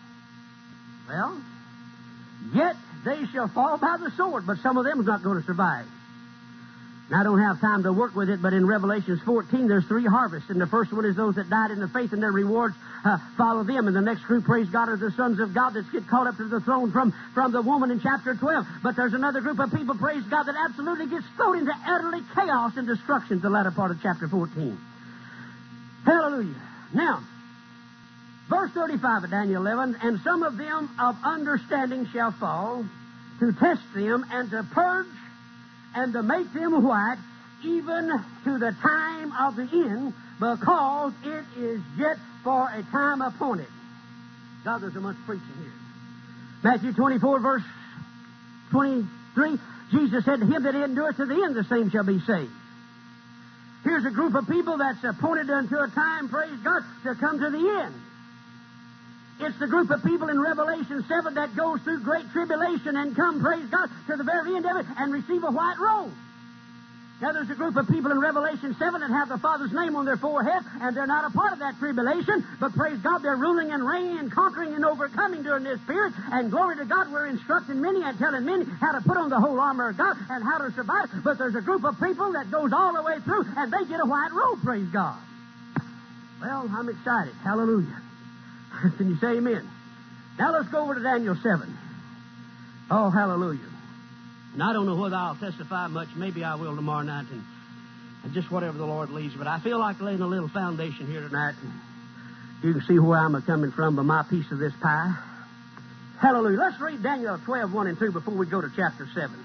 Well, yet they shall fall by the sword, but some of them is not going to survive. And I don't have time to work with it, but in Revelation fourteen, there's three harvests. And the first one is those that died in the faith, and their rewards uh, follow them. And the next group, praise God, are the sons of God that get caught up to the throne from, from the woman in chapter twelve. But there's another group of people, praise God, that absolutely gets thrown into utterly chaos and destruction, the latter part of chapter fourteen. Hallelujah. Now, verse thirty-five of Daniel eleven, and some of them of understanding shall fall, to test them and to purge and to make them white, even to the time of the end, because it is yet for a time appointed. God, there's so much preaching here. Matthew twenty-four, verse twenty-three, Jesus said, to him that endureth to the end, the same shall be saved. Here's a group of people that's appointed unto a time, praise God, to come to the end. It's the group of people in Revelation seven that goes through great tribulation and come, praise God, to the very end of it and receive a white robe. Now, there's a group of people in Revelation seven that have the Father's name on their forehead, and they're not a part of that tribulation, but praise God, they're ruling and reigning and conquering and overcoming during this period, and glory to God, we're instructing many and telling many how to put on the whole armor of God and how to survive. But there's a group of people that goes all the way through, and they get a white robe, praise God. Well, I'm excited. Hallelujah. Can you say amen? Now let's go over to Daniel seven. Oh, hallelujah. And I don't know whether I'll testify much. Maybe I will tomorrow night, and, and just whatever the Lord leads. But I feel like laying a little foundation here tonight. And you can see where I'm coming from by my piece of this pie. Hallelujah. Let's read Daniel twelve, one and two before we go to chapter seven.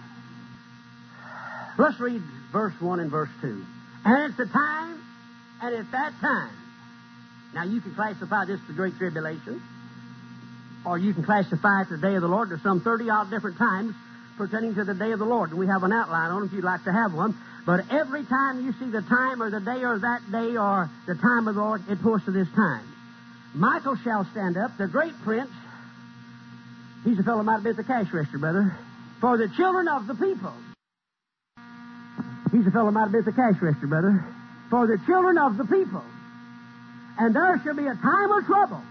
Let's read verse one and verse two. And it's the time, and at that time. Now, you can classify this as the Great Tribulation, or you can classify it the day of the Lord. There's some thirty-odd different times pertaining to the day of the Lord, and we have an outline on it if you'd like to have one. But every time you see the time or the day or that day or the time of the Lord, it points to this time. Michael shall stand up, the great prince. He's a fellow might have been at the cash register, brother. For the children of the people. He's a fellow might have been at the cash register, brother. For the children of the people. And there shall be a time of trouble.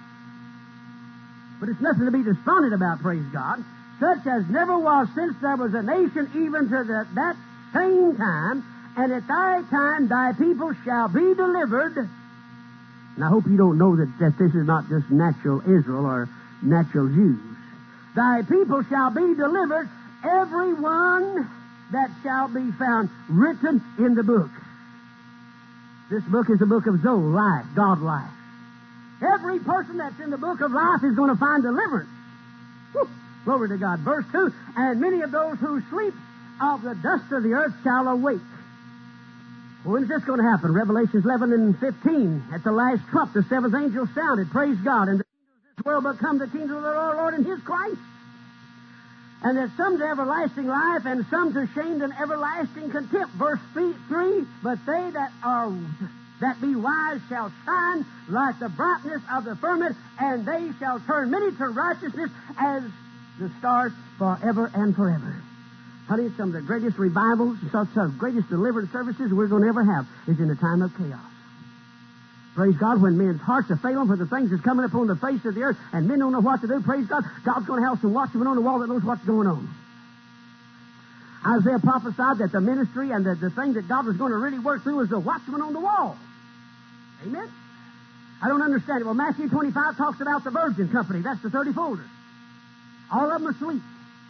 But it's nothing to be despondent about, praise God. Such as never was since there was a nation, even to the, that same time. And at thy time thy people shall be delivered. And I hope you don't know that, that this is not just natural Israel or natural Jews. Thy people shall be delivered, every one that shall be found written in the book. This book is the book of Zoe, life, God life. Every person that's in the book of life is going to find deliverance. Whew. Glory to God. Verse two, and many of those who sleep of the dust of the earth shall awake. When's this going to happen? Revelation eleven and fifteen. At the last trump, the seventh angel sounded. Praise God. And the kingdoms of this world become the kingdom of the Lord, Lord and His Christ. And that some to everlasting life, and some to shame and everlasting contempt. Verse three, but they that are that be wise shall shine like the brightness of the firmament, and they shall turn many to righteousness as the stars forever and forever. Honey, some of the greatest revivals, some of the greatest deliverance services we're going to ever have is in the time of chaos. Praise God, when men's hearts are failing for the things that's coming upon the face of the earth, and men don't know what to do, praise God, God's going to have some watchmen on the wall that knows what's going on. Isaiah prophesied that the ministry and the, the thing that God was going to really work through is the watchman on the wall. Amen? I don't understand it. Well, Matthew twenty-five talks about the virgin company. That's the thirty-folders. All of them asleep.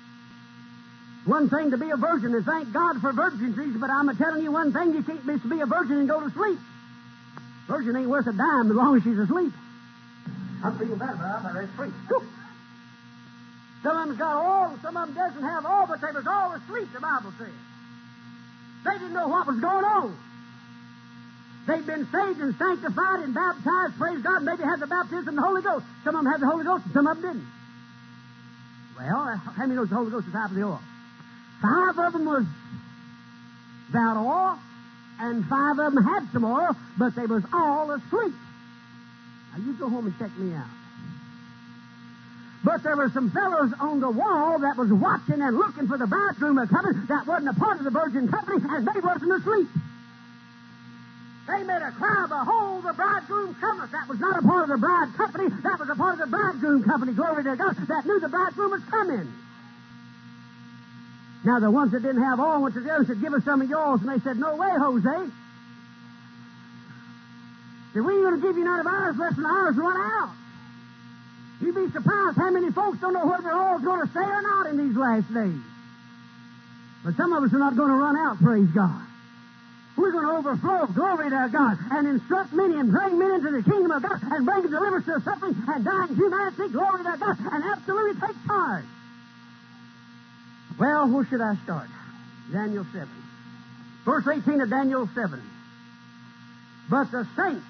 One thing to be a virgin, and thank God for virginacies, but I'm telling you one thing, you can't be, be a virgin and go to sleep. Virgin ain't worth a dime as long as she's asleep. I feel bad, but I'm ready to preach. Some of them's got all, some of them doesn't have all, but they was all asleep, the Bible says. They didn't know what was going on. They'd been saved and sanctified and baptized, praise God, maybe had the baptism of the Holy Ghost. Some of them had the Holy Ghost and some of them didn't. Well, how many knows the Holy Ghost is half of the oil? Five of them was without oil, and five of them had some oil, but they was all asleep. Now, you go home and check me out. But there were some fellows on the wall that was watching and looking for the bridegroom coming that wasn't a part of the virgin company, and they wasn't asleep. They made a cry, behold, the bridegroom cometh. That was not a part of the bride company. That was a part of the bridegroom company, glory to God, that knew the bridegroom was coming. Now, the ones that didn't have oil went to the others and said, give us some of yours. And they said, no way, Jose. Said, we ain't going to give you none of ours unless the ours run out. You'd be surprised how many folks don't know whether oil's going to stay or not in these last days. But some of us are not going to run out, praise God. We're going to overflow, glory to God, and instruct many and bring men into the kingdom of God and bring deliverance to suffering and dying humanity, glory to God, and absolutely take charge. Well, where should I start? Daniel seven. Verse eighteen of Daniel seven. But the saints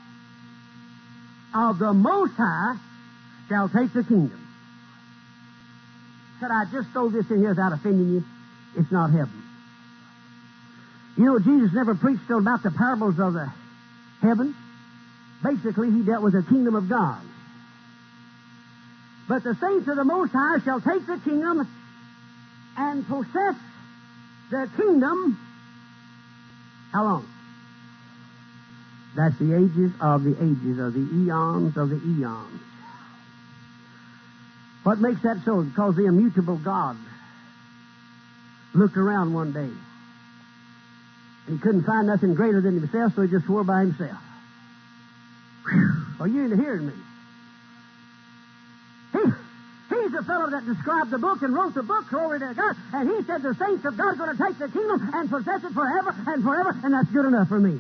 of the Most High shall take the kingdom. Could I just throw this in here without offending you? It's not heaven. You know, Jesus never preached about the parables of the heaven. Basically, he dealt with the kingdom of God. But the saints of the Most High shall take the kingdom and possess the kingdom. How long? That's the ages of the ages, of the eons of the eons. What makes that so? Because the immutable God looked around one day. And he couldn't find nothing greater than himself, so he just swore by himself. Whew. Are you into hearing me? He, he's the fellow that described the book and wrote the book, glory to God. And he said the saints of God are going to take the kingdom and possess it forever and forever, and that's good enough for me.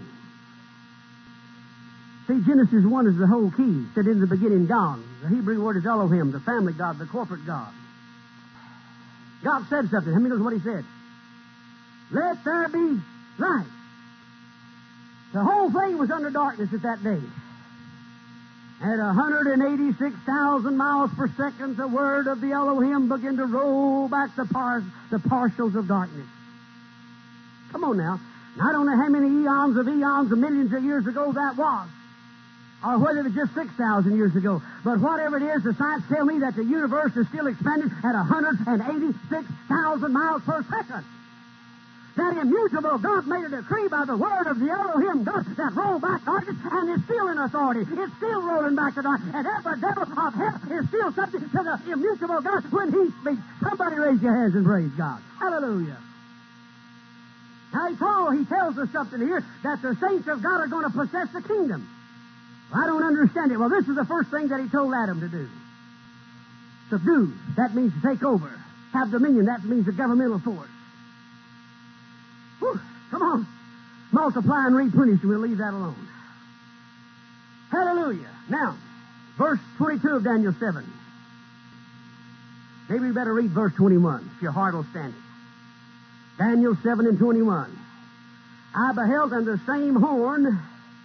See, Genesis one is the whole key. It said in the beginning, God. The Hebrew word is Elohim, the family God, the corporate God. God said something. How many knows what he said? Let there be light. The whole thing was under darkness at that day. At one hundred eighty-six thousand miles per second, the word of the Elohim began to roll back the, par- the partials of darkness. Come on now. Now, I don't know how many eons of eons of millions of years ago that was, or whether it was just six thousand years ago. But whatever it is, the science tell me that the universe is still expanding at one hundred eighty-six thousand miles per second. That immutable God made a decree by the word of the Elohim God that rolled back darkness, and it's still in authority. It's still rolling back the darkness. And every devil of hell is still subject to the immutable God when he speaks. Somebody raise your hands and praise God. Hallelujah. Now, he told, he tells us something here, that the saints of God are going to possess the kingdom. Well, I don't understand it. Well, this is the first thing that he told Adam to do. Subdue. That means to take over. Have dominion. That means a governmental force. Whew, come on. Multiply and replenish, and we'll leave that alone. Hallelujah. Now, verse twenty-two of Daniel seven. Maybe we better read verse twenty-one, if your heart will stand it. Daniel seven and twenty-one. I beheld, and the same horn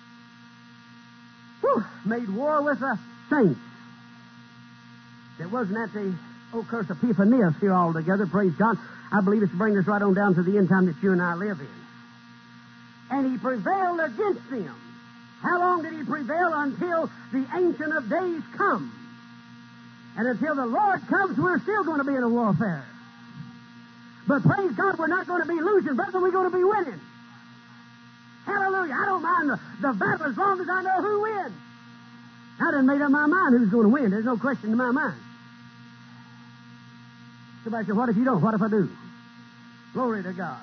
whew, made war with the saints. It wasn't at the, oh, curse, Epiphanius here altogether, praise God. I believe it's bringing us right on down to the end time that you and I live in. And he prevailed against them. How long did he prevail? Until the Ancient of Days come. And until the Lord comes, we're still going to be in a warfare. But praise God, we're not going to be losing, brother. We're going to be winning. Hallelujah. I don't mind the, the battle as long as I know who wins. I done made up my mind who's going to win. There's no question in my mind. Somebody said, what if you don't? What if I do? Glory to God.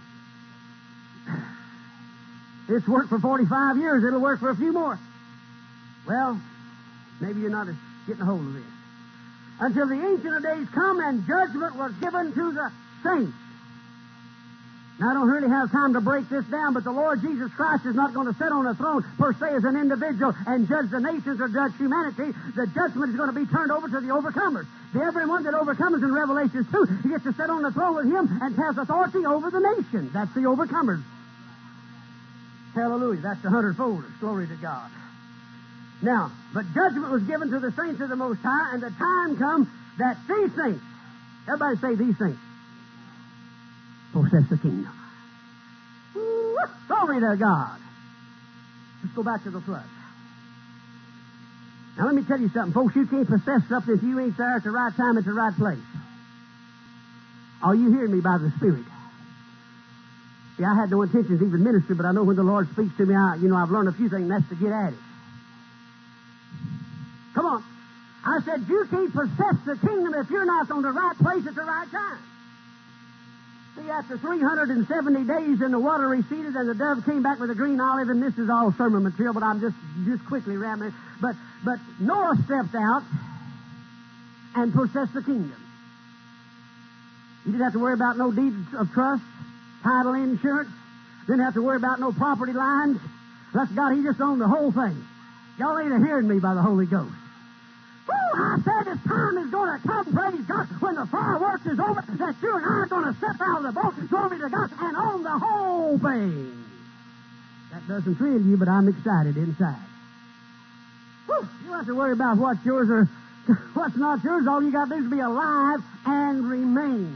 It's worked for forty-five years. It'll work for a few more. Well, maybe you're not getting a hold of this. Until the Ancient of Days come and judgment was given to the saints. Now, I don't really have time to break this down, but the Lord Jesus Christ is not going to sit on a throne per se as an individual and judge the nations or judge humanity. The judgment is going to be turned over to the overcomers. The everyone that overcomes in Revelation two, he gets to sit on the throne with him and has authority over the nations. That's the overcomers. Hallelujah. That's the hundredfolders. Glory to God. Now, but judgment was given to the saints of the Most High, and the time come that these saints, everybody say these saints, possess the kingdom. Ooh, glory to God. Let's go back to the flood. Now, let me tell you something, folks. You can't possess something if you ain't there at the right time at the right place. Are you hearing me by the Spirit? See, I had no intentions even ministry, but I know when the Lord speaks to me, I, you know, I've learned a few things, and that's to get at it. Come on. I said, you can't possess the kingdom if you're not on the right place at the right time. See, after three hundred seventy days and the water receded and the dove came back with a green olive, and this is all sermon material, but I'm just, just quickly rambling. But, but Noah stepped out and possessed the kingdom. He didn't have to worry about no deeds of trust, title insurance. Didn't have to worry about no property lines. Bless God, he just owned the whole thing. Y'all ain't hearing me by the Holy Ghost. Woo, I said this time is going to come, praise God, when the fireworks is over, that you and I are going to step out of the boat, glory to God, and own the whole thing. That doesn't thrill you, but I'm excited inside. Woo, you don't have to worry about what's yours or what's not yours. All you got to do is be alive and remain.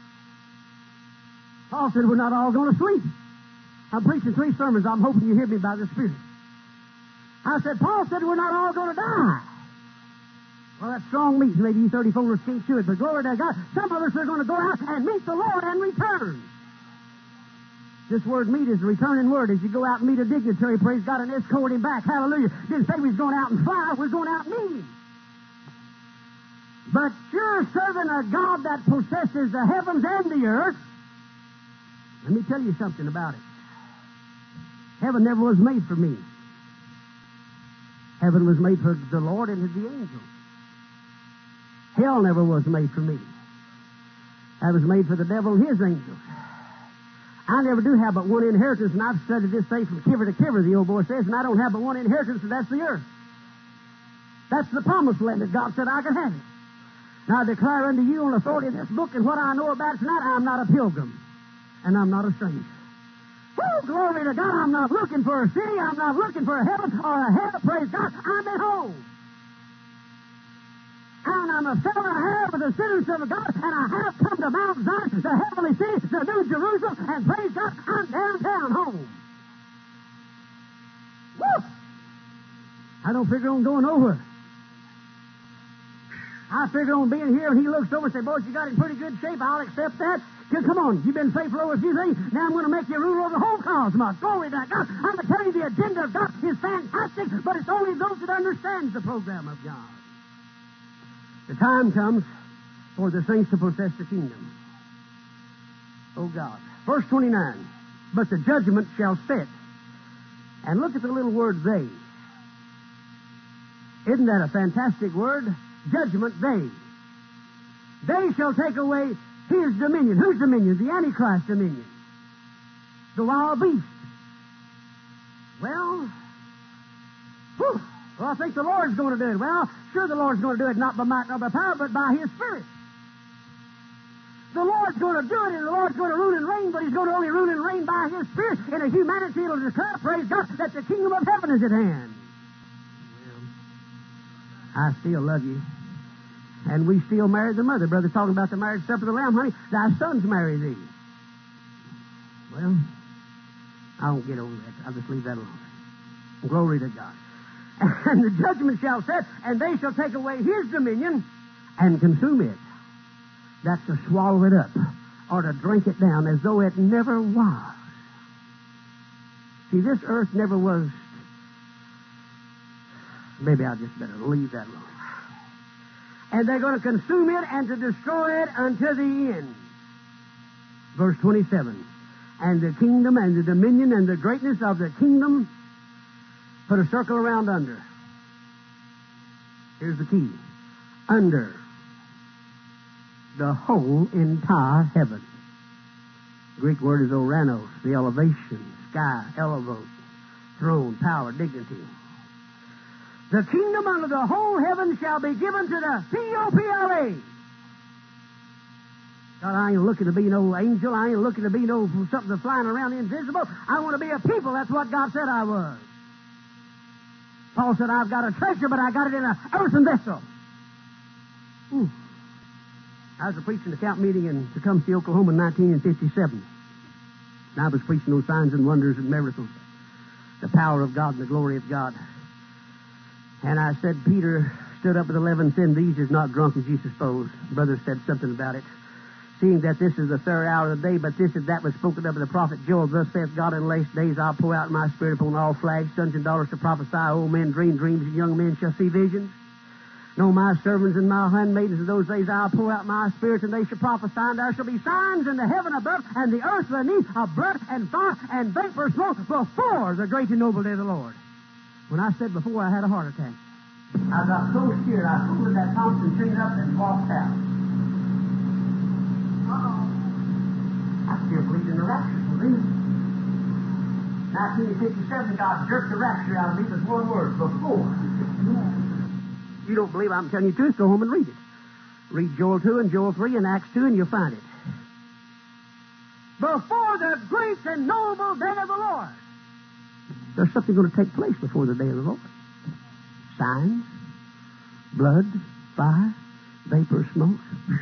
Paul said we're not all going to sleep. I'm preaching three sermons. I'm hoping you hear me by the Spirit. I said, Paul said we're not all going to die. Well, that's strong meat. Maybe you thirty-fours can't chew it, but glory to God, some of us are going to go out and meet the Lord and return. This word meet is a returning word. As you go out and meet a dignitary, praise God, and escort him back. Hallelujah. Didn't say we was going out and fly. We're going out and meet him. But you're serving a God that possesses the heavens and the earth. Let me tell you something about it. Heaven never was made for me. Heaven was made for the Lord and the angels. Hell never was made for me. That was made for the devil and his angels. I never do have but one inheritance, and I've studied this thing from kiver to kiver, the old boy says, and I don't have but one inheritance, and that's the earth. That's the promised land that God said I could have it. Now I declare unto you on authority of this book and what I know about it tonight, I'm not a pilgrim, and I'm not a stranger. Woo, glory to God, I'm not looking for a city, I'm not looking for a heaven or a hell, praise God, I'm at home. And I'm a fellow half of the citizens of God, and I have come to Mount Zion, the heavenly city, the New Jerusalem, and praise God, I'm downtown home. Woo! I don't figure on going nowhere. I figure on being here, and he looks over and says, boys, you got in pretty good shape, I'll accept that. Come on, you've been faithful over a few things, now I'm going to make you rule over the whole cosmos. Glory to God. I'm going to tell you the agenda of God is fantastic, but it's only those that understand the program of God. The time comes for the saints to possess the kingdom. Oh, God. Verse twenty-nine. But the judgment shall set. And look at the little word they. Isn't that a fantastic word? Judgment, they. They shall take away his dominion. Whose dominion? The Antichrist dominion. The wild beast. Well, whew. Well, I think the Lord's going to do it. Well, sure the Lord's going to do it, not by might nor by power, but by His Spirit. The Lord's going to do it, and the Lord's going to rule and reign, but He's going to only rule and reign by His Spirit. And a humanity will declare, praise God, that the kingdom of heaven is at hand. Well, I still love you. And we still marry the mother. Brother talking about the marriage supper of the Lamb, honey. Thy sons marry thee. Well, I won't get over that. I'll just leave that alone. Glory to God. And the judgment shall set, and they shall take away his dominion and consume it. That's to swallow it up or to drink it down as though it never was. See, this earth never was. Maybe I'll just better leave that alone. And they're going to consume it and to destroy it unto the end. Verse twenty-seven. And the kingdom and the dominion and the greatness of the kingdom, put a circle around under. Here's the key. Under the whole entire heaven. The Greek word is oranos, the elevation, sky, elevo, throne, power, dignity. The kingdom under the whole heaven shall be given to the P O P L A. God, I ain't looking to be no angel. I ain't looking to be no something that's flying around invisible. I want to be a people. That's what God said I was. Paul said, I've got a treasure, but I got it in an earthen vessel. Ooh. I was preaching a camp meeting in Tecumseh, Oklahoma in nineteen fifty-seven. And I was preaching those signs and wonders and miracles, the power of God and the glory of God. And I said, Peter stood up at eleven and said, these is not drunk as you suppose. Brother said something about it. Seeing that this is the third hour of the day, but this is that was spoken of by the prophet Joel. Thus saith God, in the last days I'll pour out my spirit upon all flesh, sons and daughters to prophesy, old men dream dreams, and young men shall see visions. No, my servants and my handmaidens in those days I'll pour out my spirit, and they shall prophesy, and there shall be signs in the heaven above and the earth beneath of blood and fire and vapor smoke before the great and noble day of the Lord. When I said before, I had a heart attack. I got so scared, I pulled that Thompson chain up and walked out. Uh-oh. I still believe in the rapture, believe me. nineteen fifty-seven, God jerked the rapture out of me with one word, before. You don't believe I'm telling you the truth, go home and read it. Read Joel two and Joel three and Acts two and you'll find it. Before the great and noble day of the Lord. There's something going to take place before the day of the Lord. Signs, blood, fire, vapor, smoke.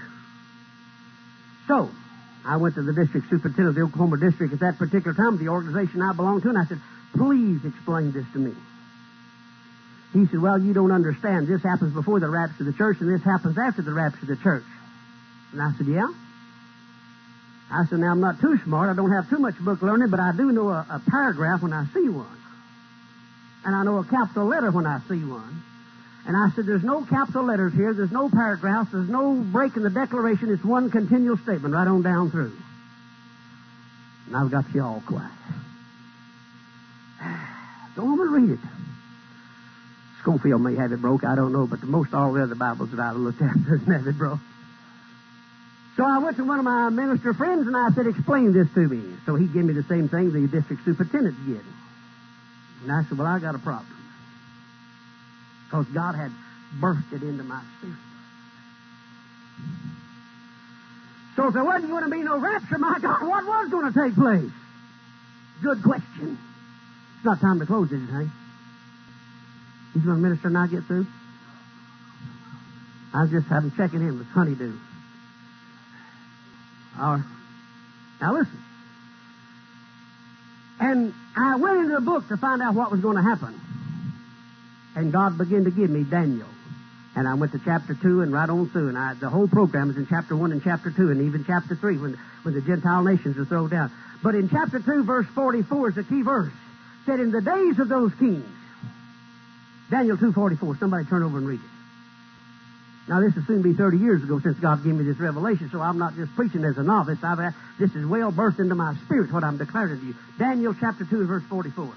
So, I went to the district superintendent of the Oklahoma district at that particular time, the organization I belonged to, and I said, please explain this to me. He said, well, you don't understand. This happens before the rapture of the church, and this happens after the rapture of the church. And I said, yeah? I said, now, I'm not too smart. I don't have too much book learning, but I do know a, a paragraph when I see one. And I know a capital letter when I see one. And I said, there's no capital letters here. There's no paragraphs. There's no break in the declaration. It's one continual statement right on down through. And I've got you all quiet. Go home and read it. Schofield may have it broke, I don't know, but most all the other Bibles that I've looked at doesn't have it broke. So I went to one of my minister friends and I said, explain this to me. So he gave me the same thing the district superintendent did. And I said, well, I got a problem. Because God had birthed it into my spirit. So if there wasn't going to be no rapture, my God, what was going to take place? Good question. It's not time to close, is it, honey? He's going to minister and I get through? I was just having checking in with Honeydew. All right. Now listen. And I went into the book to find out what was going to happen. And God began to give me Daniel. And I went to chapter two and right on through. And I, the whole program is in chapter one and chapter two and even chapter three when, when the Gentile nations are thrown down. But in chapter two, verse forty-four is the key verse. It said, in the days of those kings. Daniel two forty-four. Somebody turn over and read it. Now, this will soon be thirty years ago since God gave me this revelation, so I'm not just preaching as a novice. I've, this is well birthed into my spirit, what I'm declaring to you. Daniel chapter two, verse forty-four.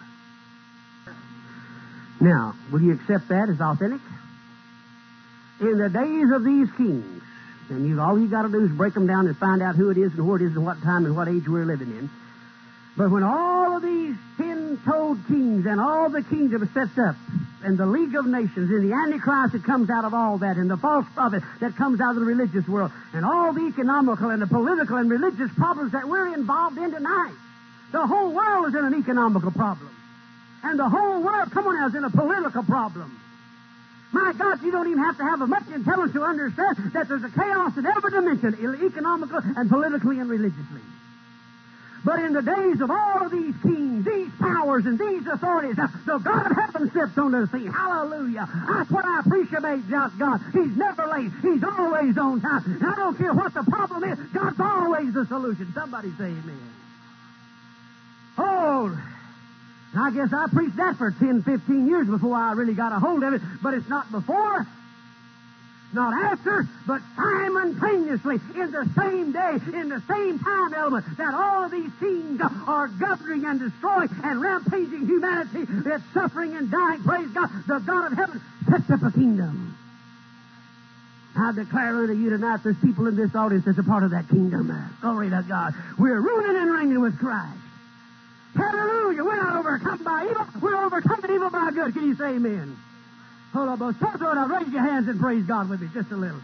Now, will you accept that as authentic? In the days of these kings, and you, all you got to do is break them down and find out who it is and where it is and what time and what age we're living in. But when all of these ten-toed kings and all the kingdoms sets up, and the League of Nations, and the Antichrist that comes out of all that, and the false prophet that comes out of the religious world, and all the economical and the political and religious problems that we're involved in tonight. The whole world is in an economical problem. And the whole world, come on now, is in a political problem. My God, you don't even have to have much intelligence to understand that there's a chaos in every dimension, economically and politically and religiously. But in the days of all of these kings, these powers, and these authorities, the God of heaven steps on the scene. Hallelujah. That's what I appreciate about God. He's never late. He's always on time. And I don't care what the problem is, God's always the solution. Somebody say amen. Oh, I guess I preached that for ten, fifteen years before I really got a hold of it. But it's not before, not after, but simultaneously in the same day, in the same time element, that all of these kings are governing and destroying and rampaging humanity that's suffering and dying. Praise God. The God of heaven sets up a kingdom. I declare unto you tonight, there's people in this audience that's a part of that kingdom. Glory to God. We're ruling and reigning with Christ. Hallelujah. We're not overcome by evil. We're overcoming evil by good. Can you say amen? Hold up, raise your hands and praise God with me just a little.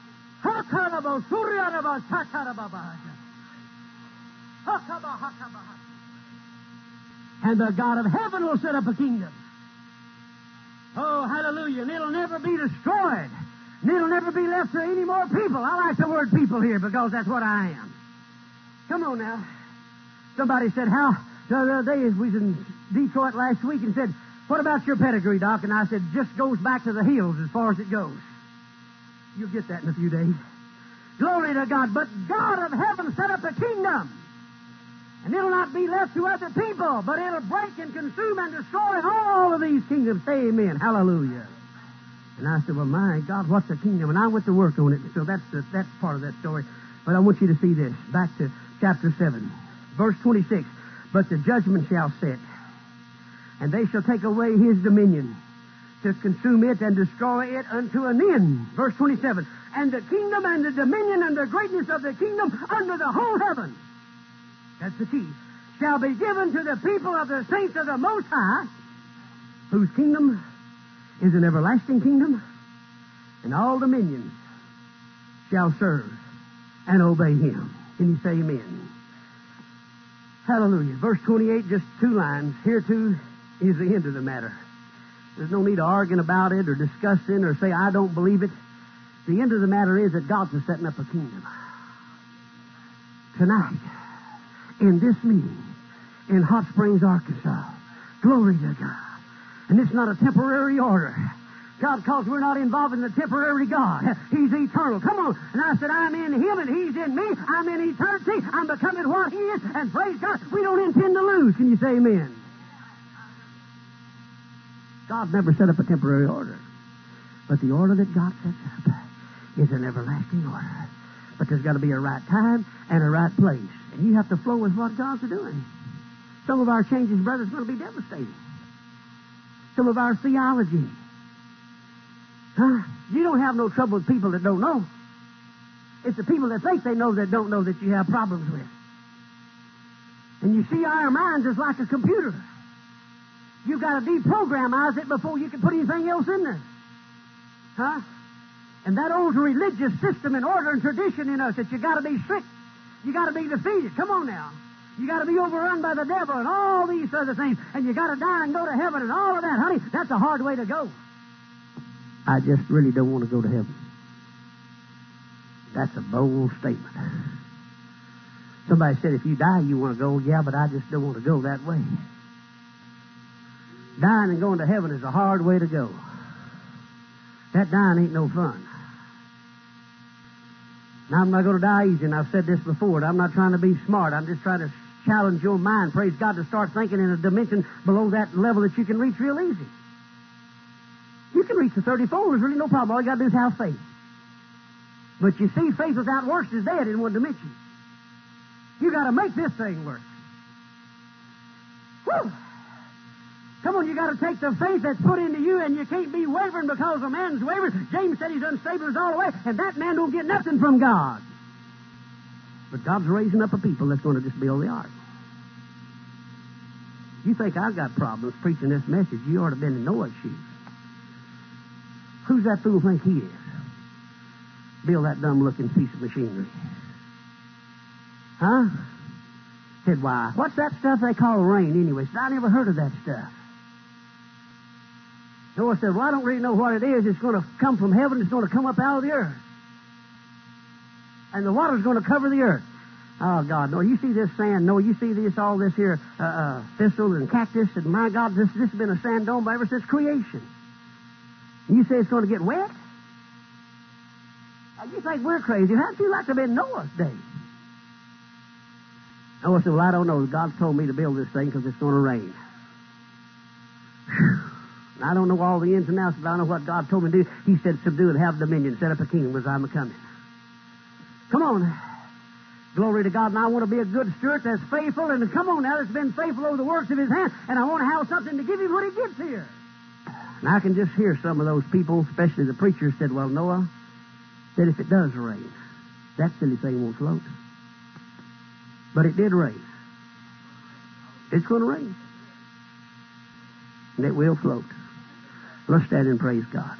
And the God of heaven will set up a kingdom. Oh, hallelujah. And it'll never be destroyed. And it'll never be left to any more people. I like the word people here because that's what I am. Come on now. Somebody said, how, the other day we was in Detroit last week and said, what about your pedigree, Doc? And I said, just goes back to the hills as far as it goes. You'll get that in a few days. Glory to God. But God of heaven set up a kingdom. And it'll not be left to other people, but it'll break and consume and destroy all of these kingdoms. Say amen. Hallelujah. And I said, well, my God, what's a kingdom? And I went to work on it. So that's the, that's part of that story. But I want you to see this. Back to chapter seven, verse twenty-six. But the judgment shall sit, and they shall take away his dominion, to consume it and destroy it unto an end. Verse twenty-seven. And the kingdom and the dominion and the greatness of the kingdom under the whole heaven, that's the key, shall be given to the people of the saints of the Most High, whose kingdom is an everlasting kingdom, and all dominions shall serve and obey him. Can you say amen? Hallelujah. Verse twenty-eight, just two lines. Here too is the end of the matter. There's no need of arguing about it or discussing or say, I don't believe it. The end of the matter is that God's setting up a kingdom. Tonight, in this meeting, in Hot Springs, Arkansas. Glory to God. And it's not a temporary order. God, because we're not involved in the temporary God. He's eternal. Come on. And I said, I'm in him and he's in me. I'm in eternity. I'm becoming what he is. And praise God, we don't intend to lose. Can you say amen? God never set up a temporary order. But the order that God sets up is an everlasting order. But there's got to be a right time and a right place. And you have to flow with what God's doing. Some of our changes, brothers, going to be devastating. Some of our theology. Huh? You don't have no trouble with people that don't know. It's the people that think they know that don't know that you have problems with. And you see, our minds is like a computer. You've got to deprogramize it before you can put anything else in there. Huh? And that old religious system and order and tradition in us that you got to be strict. You got to be defeated. Come on now. You got to be overrun by the devil and all these other things. And you got to die and go to heaven and all of that. Honey, that's a hard way to go. I just really don't want to go to heaven. That's a bold statement. Somebody said, if you die, you want to go. Yeah, but I just don't want to go that way. Dying and going to heaven is a hard way to go. That dying ain't no fun. Now, I'm not going to die easy, and I've said this before, and I'm not trying to be smart. I'm just trying to challenge your mind, praise God, to start thinking in a dimension below that level that you can reach real easy. You can reach the thirty-four. There's really no problem. All you got to do is have faith. But you see, faith without works is dead in one dimension. You got to make this thing work. Whew! Come on, you got to take the faith that's put into you, and you can't be wavering because a man's wavering. James said he's unstable as all the way, and that man don't get nothing from God. But God's raising up a people that's going to just build the ark. You think I've got problems preaching this message? You ought to have been in Noah's shoes. Who's that fool think he is? Build that dumb-looking piece of machinery. Huh? Said, why? What's that stuff they call rain anyway? Said, I never heard of that stuff. Noah said, well, I don't really know what it is. It's going to come from heaven. It's going to come up out of the earth. And the water's going to cover the earth. Oh, God, no, you see this sand. No, you see this, all this here, uh, uh, thistle and cactus. And my God, this, this has been a sand dome ever since creation. And you say it's going to get wet? Now, you think we're crazy. How'd you like to be in Noah's day? Noah said, well, I don't know. God's told me to build this thing because it's going to rain. I don't know all the ins and outs, but I know what God told me to do. He said, subdue and have dominion, set up a kingdom as I'm a-coming. Come on. Glory to God. And I want to be a good steward that's faithful. And come on now, that's been faithful over the works of his hand. And I want to have something to give him when he gets here. And I can just hear some of those people, especially the preachers, said, well, Noah said if it does rain, that silly thing won't float. But it did rain. It's going to rain. And it will float. Let's stand and praise God.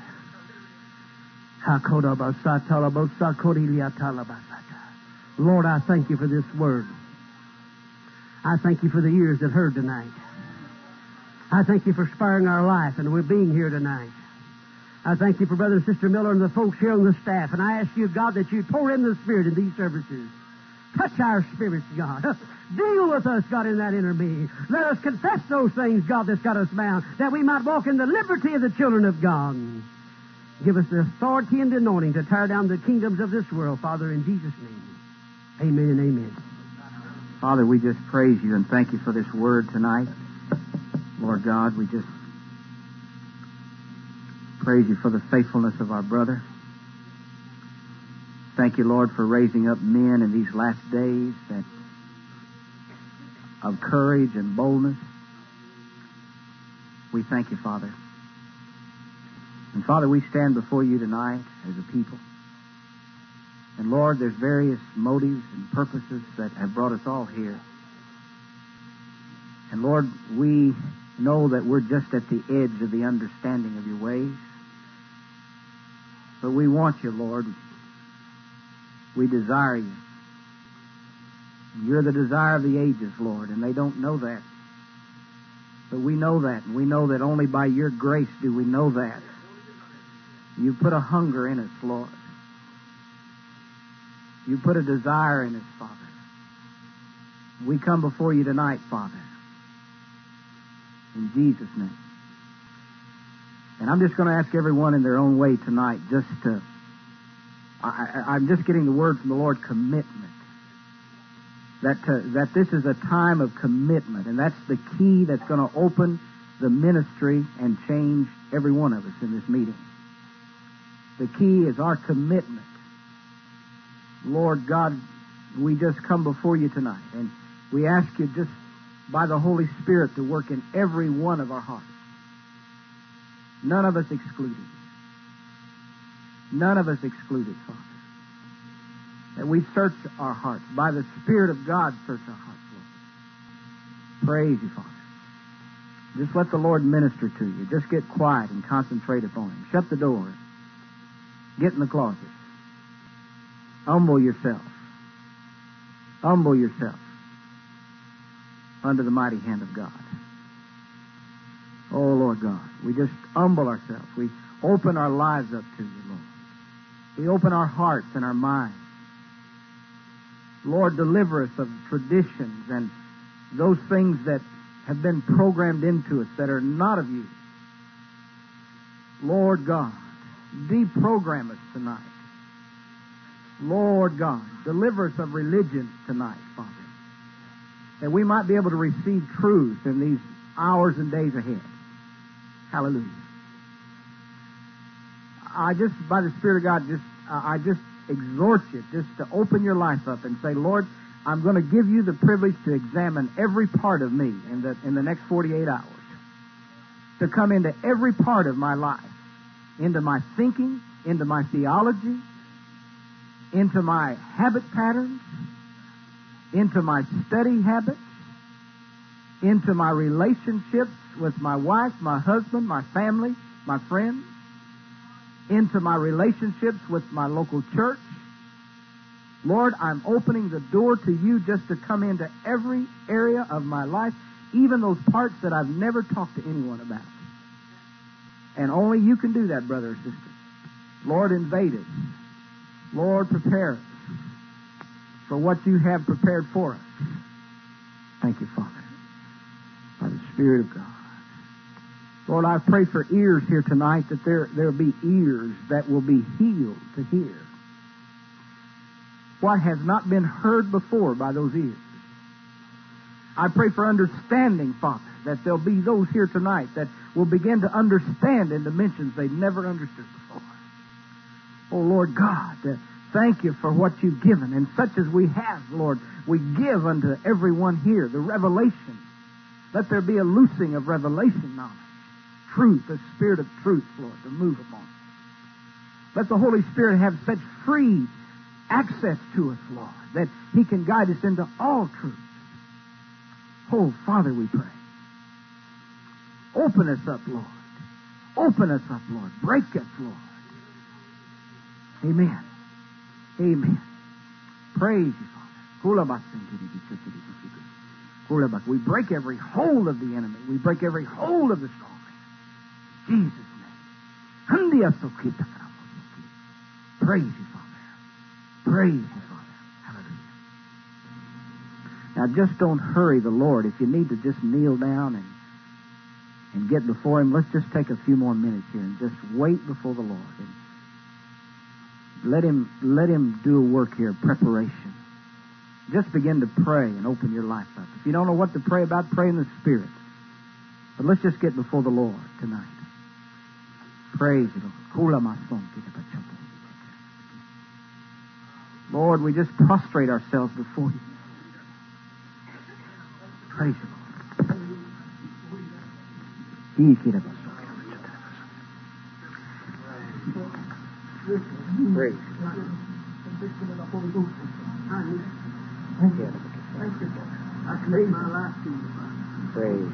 Lord, I thank you for this word. I thank you for the ears that heard tonight. I thank you for sparing our life and we're being here tonight. I thank you for Brother and Sister Miller and the folks here on the staff. And I ask you, God, that you pour in the Spirit in these services. Touch our spirits, God. Deal with us, God, in that inner being. Let us confess those things, God, that's got us bound, that we might walk in the liberty of the children of God. Give us the authority and the anointing to tear down the kingdoms of this world, Father, in Jesus' name. Amen and amen. Father, we just praise you and thank you for this word tonight. Lord God, we just Praise you for the faithfulness of our brother. Thank you, Lord, for raising up men in these last days that of courage and boldness. We thank you, Father. And Father, we stand before you tonight as a people. And Lord, there's various motives and purposes that have brought us all here. And Lord, we know that we're just at the edge of the understanding of your ways. But we want you, Lord. We desire you. You're the desire of the ages, Lord, and they don't know that. But we know that, and we know that only by your grace do we know that. You put a hunger in us, Lord. You put a desire in us, Father. We come before you tonight, Father, in Jesus' name. And I'm just going to ask everyone in their own way tonight just to, I, I, I'm just getting the word from the Lord, commitment. That, uh, that this is a time of commitment, and that's the key that's going to open the ministry and change every one of us in this meeting. The key is our commitment. Lord God, we just come before you tonight, and we ask you just by the Holy Spirit to work in every one of our hearts. None of us excluded. None of us excluded, Father. That we search our hearts. By the Spirit of God, search our hearts, Lord. Praise you, Father. Just let the Lord minister to you. Just get quiet and concentrate upon him. Shut the door. Get in the closet. Humble yourself. Humble yourself under the mighty hand of God. Oh, Lord God, we just humble ourselves. We open our lives up to you, Lord. We open our hearts and our minds. Lord, deliver us of traditions and those things that have been programmed into us that are not of you. Lord God, deprogram us tonight. Lord God, deliver us of religion tonight, Father, that we might be able to receive truth in these hours and days ahead. Hallelujah. I just, by the Spirit of God, just uh, I just exhort you just to open your life up and say, Lord, I'm going to give you the privilege to examine every part of me in the in the next forty-eight hours. To come into every part of my life, into my thinking, into my theology, into my habit patterns, into my study habits, into my relationships with my wife, my husband, my family, my friends, into my relationships with my local church. Lord, I'm opening the door to you just to come into every area of my life, even those parts that I've never talked to anyone about. And only you can do that, brother or sister. Lord, invade us. Lord, prepare us for what you have prepared for us. Thank you, Father, by the Spirit of God. Lord, I pray for ears here tonight, that there there will be ears that will be healed to hear what has not been heard before by those ears. I pray for understanding, Father, that there'll be those here tonight that will begin to understand in dimensions they've never understood before. Oh, Lord God, uh, thank you for what you've given. And such as we have, Lord, we give unto everyone here the revelation. Let there be a loosing of revelation knowledge. Truth, the Spirit of truth, Lord, to move upon. Let the Holy Spirit have such free access to us, Lord, that he can guide us into all truth. Oh, Father, we pray. Open us up, Lord. Open us up, Lord. Break us, Lord. Amen. Amen. Praise you, Father. We break every hold of the enemy. We break every hold of the strong man. Jesus' name. Praise you, Father. Praise you, Father. Hallelujah. Now, just don't hurry the Lord. If you need to just kneel down and and get before him, let's just take a few more minutes here and just wait before the Lord. And let him let him do a work here, preparation. Just begin to pray and open your life up. If you don't know what to pray about, pray in the Spirit. But let's just get before the Lord tonight. Praise you, Lord. Kula mason kita bachote. Lord, we just prostrate ourselves before you. Praise you, Lord. Praise you. Praise you. Thank you. I committed my life to you. Praise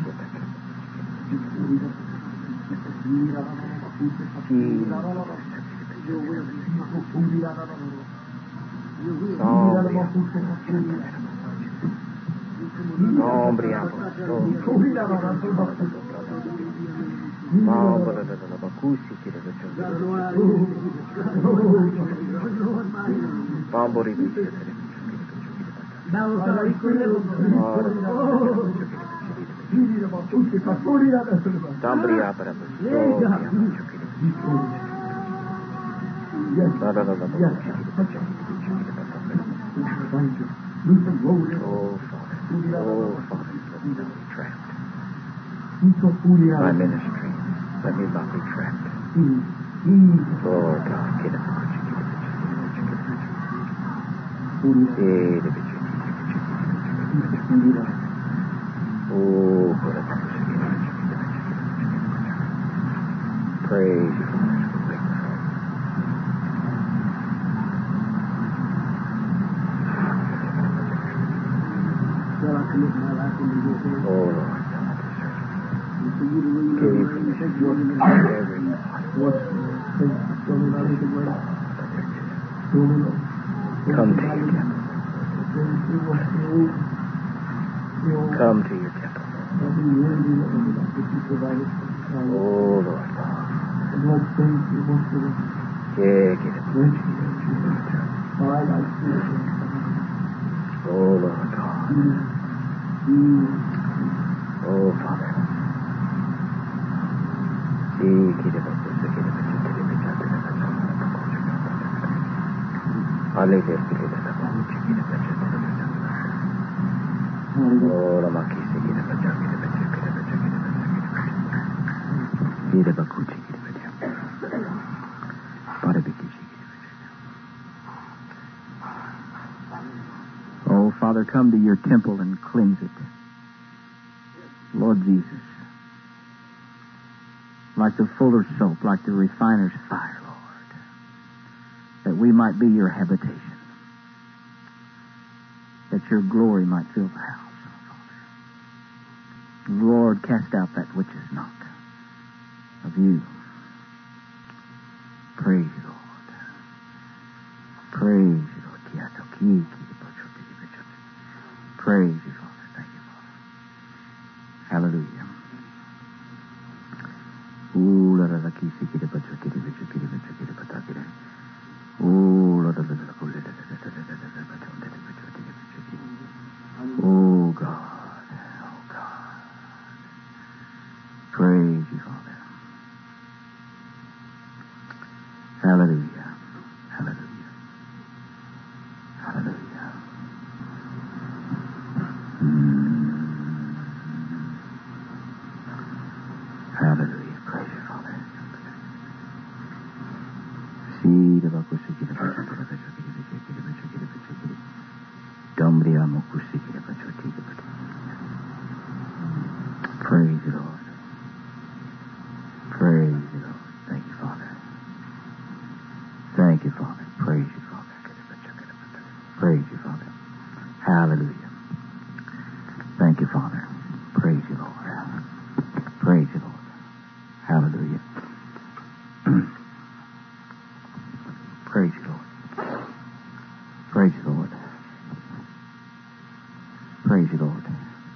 my ministry, let me not be trapped. Lord God, get up. Oh, praise you. Oh, Lord. Come to your temple. Come to your temple. Oh, Lord God. Yeah, get it. Oh, Lord God. Oh, Father. Oh, Father, come to your temple and cleanse it. Lord Jesus, like the fuller's soap, like the refiner's fire, Lord, that we might be your habitation, that your glory might fill the house, Father. Lord, cast out that which is not of you. Praise you, Lord. Praise you, Lord. Praise you, Father. Thank you, Father. Hallelujah. Ooh, la la la, ki si ki de bacho ki de bacho ki de bacho ki de bata ki de. Ooh, la la la la, ko le la la la la la la bacho de bacho ki de bacho ki. Oh God, oh God. Praise you, Father. Hallelujah. Hallelujah. Hallelujah. Mm. Hallelujah. Praise you, Father. See the bakusi ki the bacho ki the bacho ki the bacho ki the bacho ki the bacho ki the Dombria mokusi ki the bacho ki the bacho. Praise you, Lord. Praise you, Lord. Thank you, Father. Thank you, Father. Praise you, Father. Praise you, Father. Hallelujah. Thank you, Father. Praise you, Lord. Praise you, Lord. Hallelujah. Praise you, Lord. Praise you, Lord. Praise you, Lord.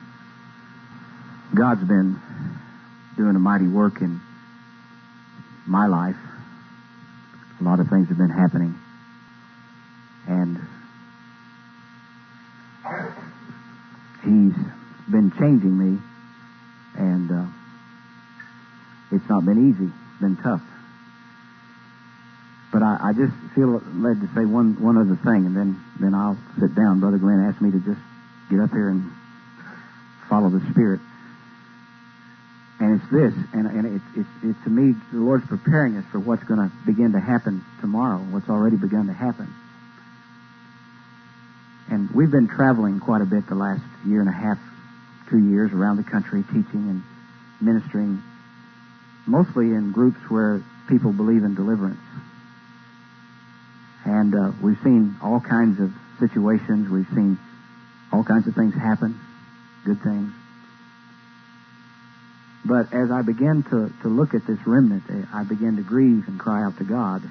God's been doing a mighty work in my life. A lot of things have been happening. And He's been changing me. And uh, it's not been easy. It's been tough. But I, I just feel led to say one, one other thing, and then, then I'll sit down. Brother Glenn asked me to just get up here and follow the Spirit. And And it's this, and, and it, it, it, to me, the Lord's preparing us for what's going to begin to happen tomorrow, what's already begun to happen. And we've been traveling quite a bit the last year and a half, two years around the country, teaching and ministering, mostly in groups where people believe in deliverance. And uh, we've seen all kinds of situations. We've seen all kinds of things happen, good things. But as I began to, to look at this remnant, I began to grieve and cry out to God.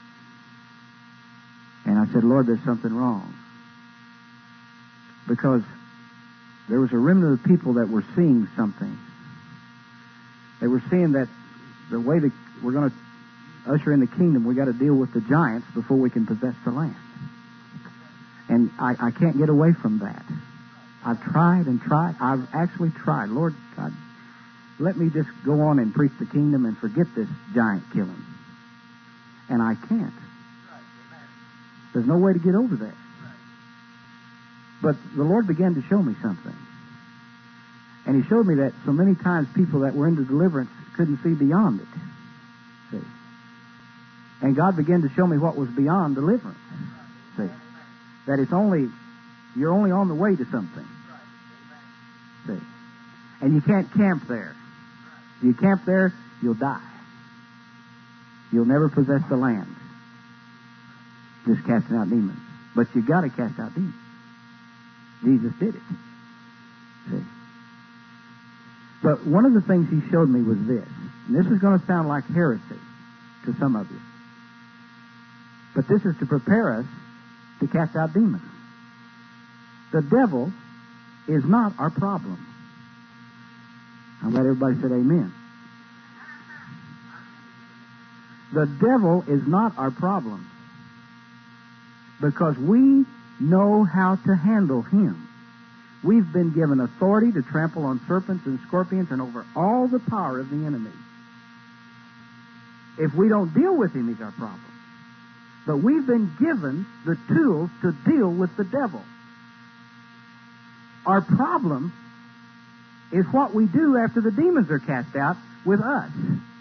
And I said, Lord, there's something wrong. Because there was a remnant of people that were seeing something. They were seeing that the way that we're going to usher in the kingdom, we got to deal with the giants before we can possess the land. And I, I can't get away from that. I've tried and tried. I've actually tried. Lord God, let me just go on and preach the kingdom and forget this giant killing. And I can't. There's no way to get over that. But the Lord began to show me something. And He showed me that so many times people that were into deliverance couldn't see beyond it. See? And God began to show me what was beyond deliverance. See? That it's only, you're only on the way to something. See? And you can't camp there. If you camp there, you'll die. You'll never possess the land. Just casting out demons. But you got to cast out demons. Jesus did it. See? But one of the things He showed me was this. And this is going to sound like heresy to some of you. But this is to prepare us to cast out demons. The devil is not our problem. I'm glad everybody said amen. The devil is not our problem. Because we know how to handle him. We've been given authority to trample on serpents and scorpions and over all the power of the enemy. If we don't deal with him, he's our problem. But we've been given the tools to deal with the devil. Our problem is what we do after the demons are cast out with us.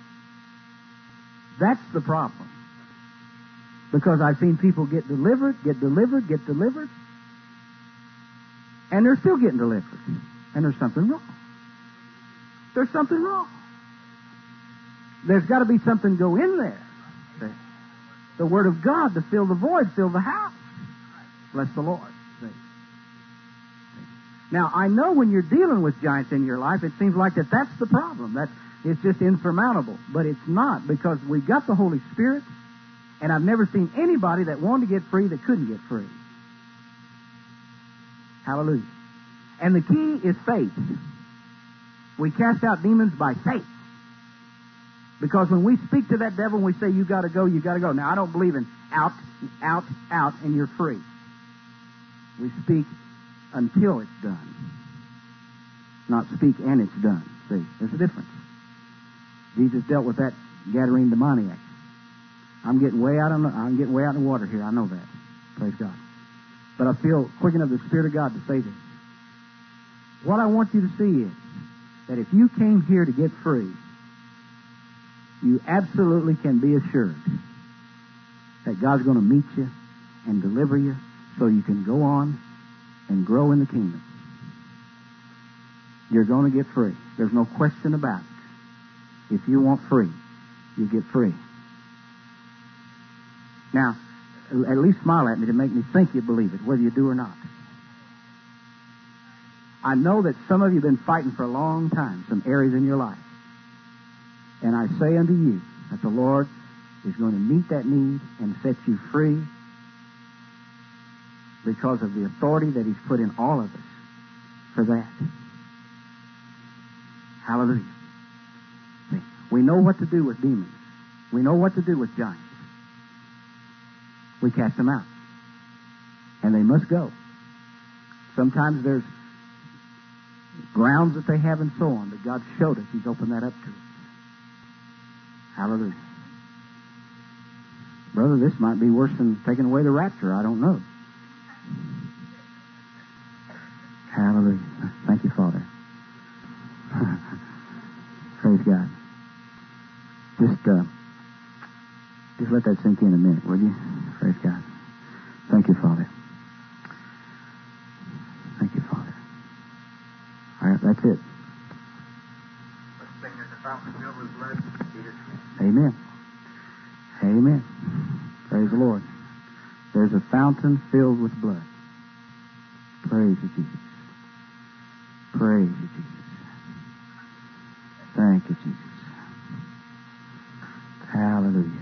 That's the problem. Because I've seen people get delivered, get delivered, get delivered, and they're still getting delivered. And there's something wrong. There's something wrong. There's got to be something go in there. See? The Word of God to fill the void, fill the house. Bless the Lord. See? Now, I know when you're dealing with giants in your life, it seems like that that's the problem. That it's just insurmountable. But it's not, because we got the Holy Spirit, and I've never seen anybody that wanted to get free that couldn't get free. Hallelujah. And the key is faith. We cast out demons by faith. Because when we speak to that devil and we say, you got to go, you got to go. Now, I don't believe in out, out, out, and you're free. We speak until it's done. Not speak and it's done. See, there's a difference. Jesus dealt with that Gadarene demoniac. I'm getting way out on the, I'm getting way out in the water here. I know that. Praise God. But I feel quickened of the Spirit of God to say this. What I want you to see is that if you came here to get free, you absolutely can be assured that God's going to meet you and deliver you so you can go on and grow in the kingdom. You're going to get free. There's no question about it. If you want free, you get free. Now, at least smile at me to make me think you believe it, whether you do or not. I know that some of you have been fighting for a long time, some areas in your life. And I say unto you that the Lord is going to meet that need and set you free because of the authority that He's put in all of us for that. Hallelujah. See, we know what to do with demons. We know what to do with giants. We cast them out. And they must go. Sometimes there's grounds that they have and so on, but God showed us. He's opened that up to us. Hallelujah. Brother, this might be worse than taking away the rapture. I don't know. Hallelujah. Thank you, Father. Praise God. Just, uh, just let that sink in a minute, will you? Praise God. Thank you, Father. Thank you, Father. All right, that's it. Let's sing There's a Fountain Filled with Blood. Jesus. Amen. Amen. Praise the Lord. There's a fountain filled with blood. Praise you, Jesus. Praise you, Jesus. Thank you, Jesus. Hallelujah.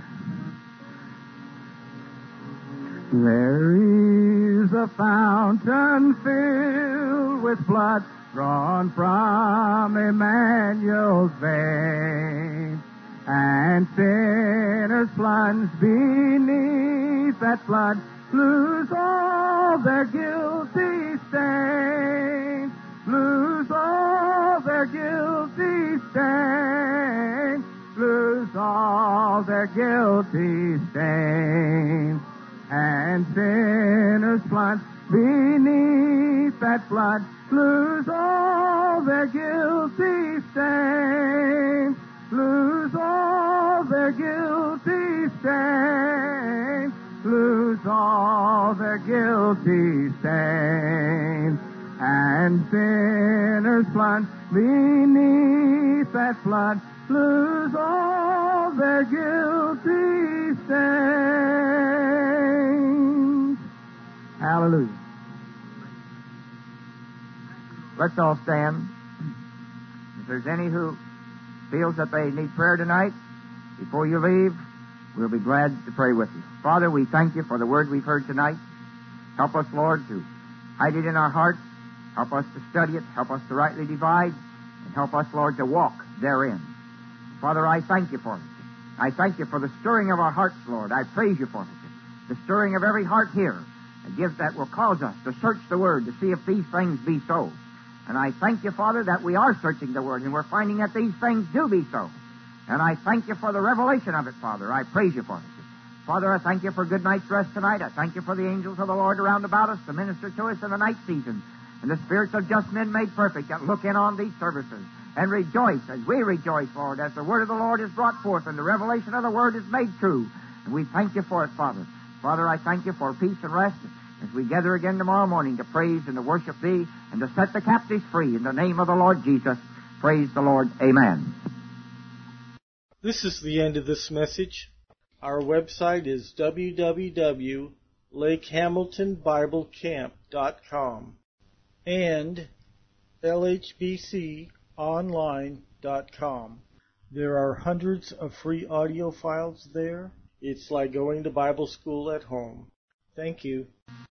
There is a fountain filled with blood drawn from Emmanuel's vein, and sinners plunged beneath that flood lose all their guilty stains, lose all their guilty stains, lose all their guilty stains, and sinners plunged beneath that flood lose all their guilty stains, lose all their guilty stains, lose all their guilty stains, and sinners plunged beneath that flood lose all their guilty stains. Hallelujah. Let's all stand. If there's any who feels that they need prayer tonight, before you leave, we'll be glad to pray with you. Father, we thank you for the word we've heard tonight. Help us, Lord, to hide it in our hearts. Help us to study it. Help us to rightly divide. And help us, Lord, to walk therein. Father, I thank you for it. I thank you for the stirring of our hearts, Lord. I praise you for it. The stirring of every heart here. A gift that will cause us to search the Word to see if these things be so. And I thank you, Father, that we are searching the Word and we're finding that these things do be so. And I thank you for the revelation of it, Father. I praise you for it. Father, I thank you for good night's rest tonight. I thank you for the angels of the Lord around about us to minister to us in the night season. And the spirits of just men made perfect that look in on these services and rejoice as we rejoice, Lord, as the word of the Lord is brought forth and the revelation of the word is made true. And we thank you for it, Father. Father, I thank you for peace and rest as we gather again tomorrow morning to praise and to worship Thee and to set the captives free in the name of the Lord Jesus. Praise the Lord. Amen. This is the end of this message. Our website is w w w dot lake hamilton bible camp dot com and l h b c online dot com. There are hundreds of free audio files there. It's like going to Bible school at home. Thank you.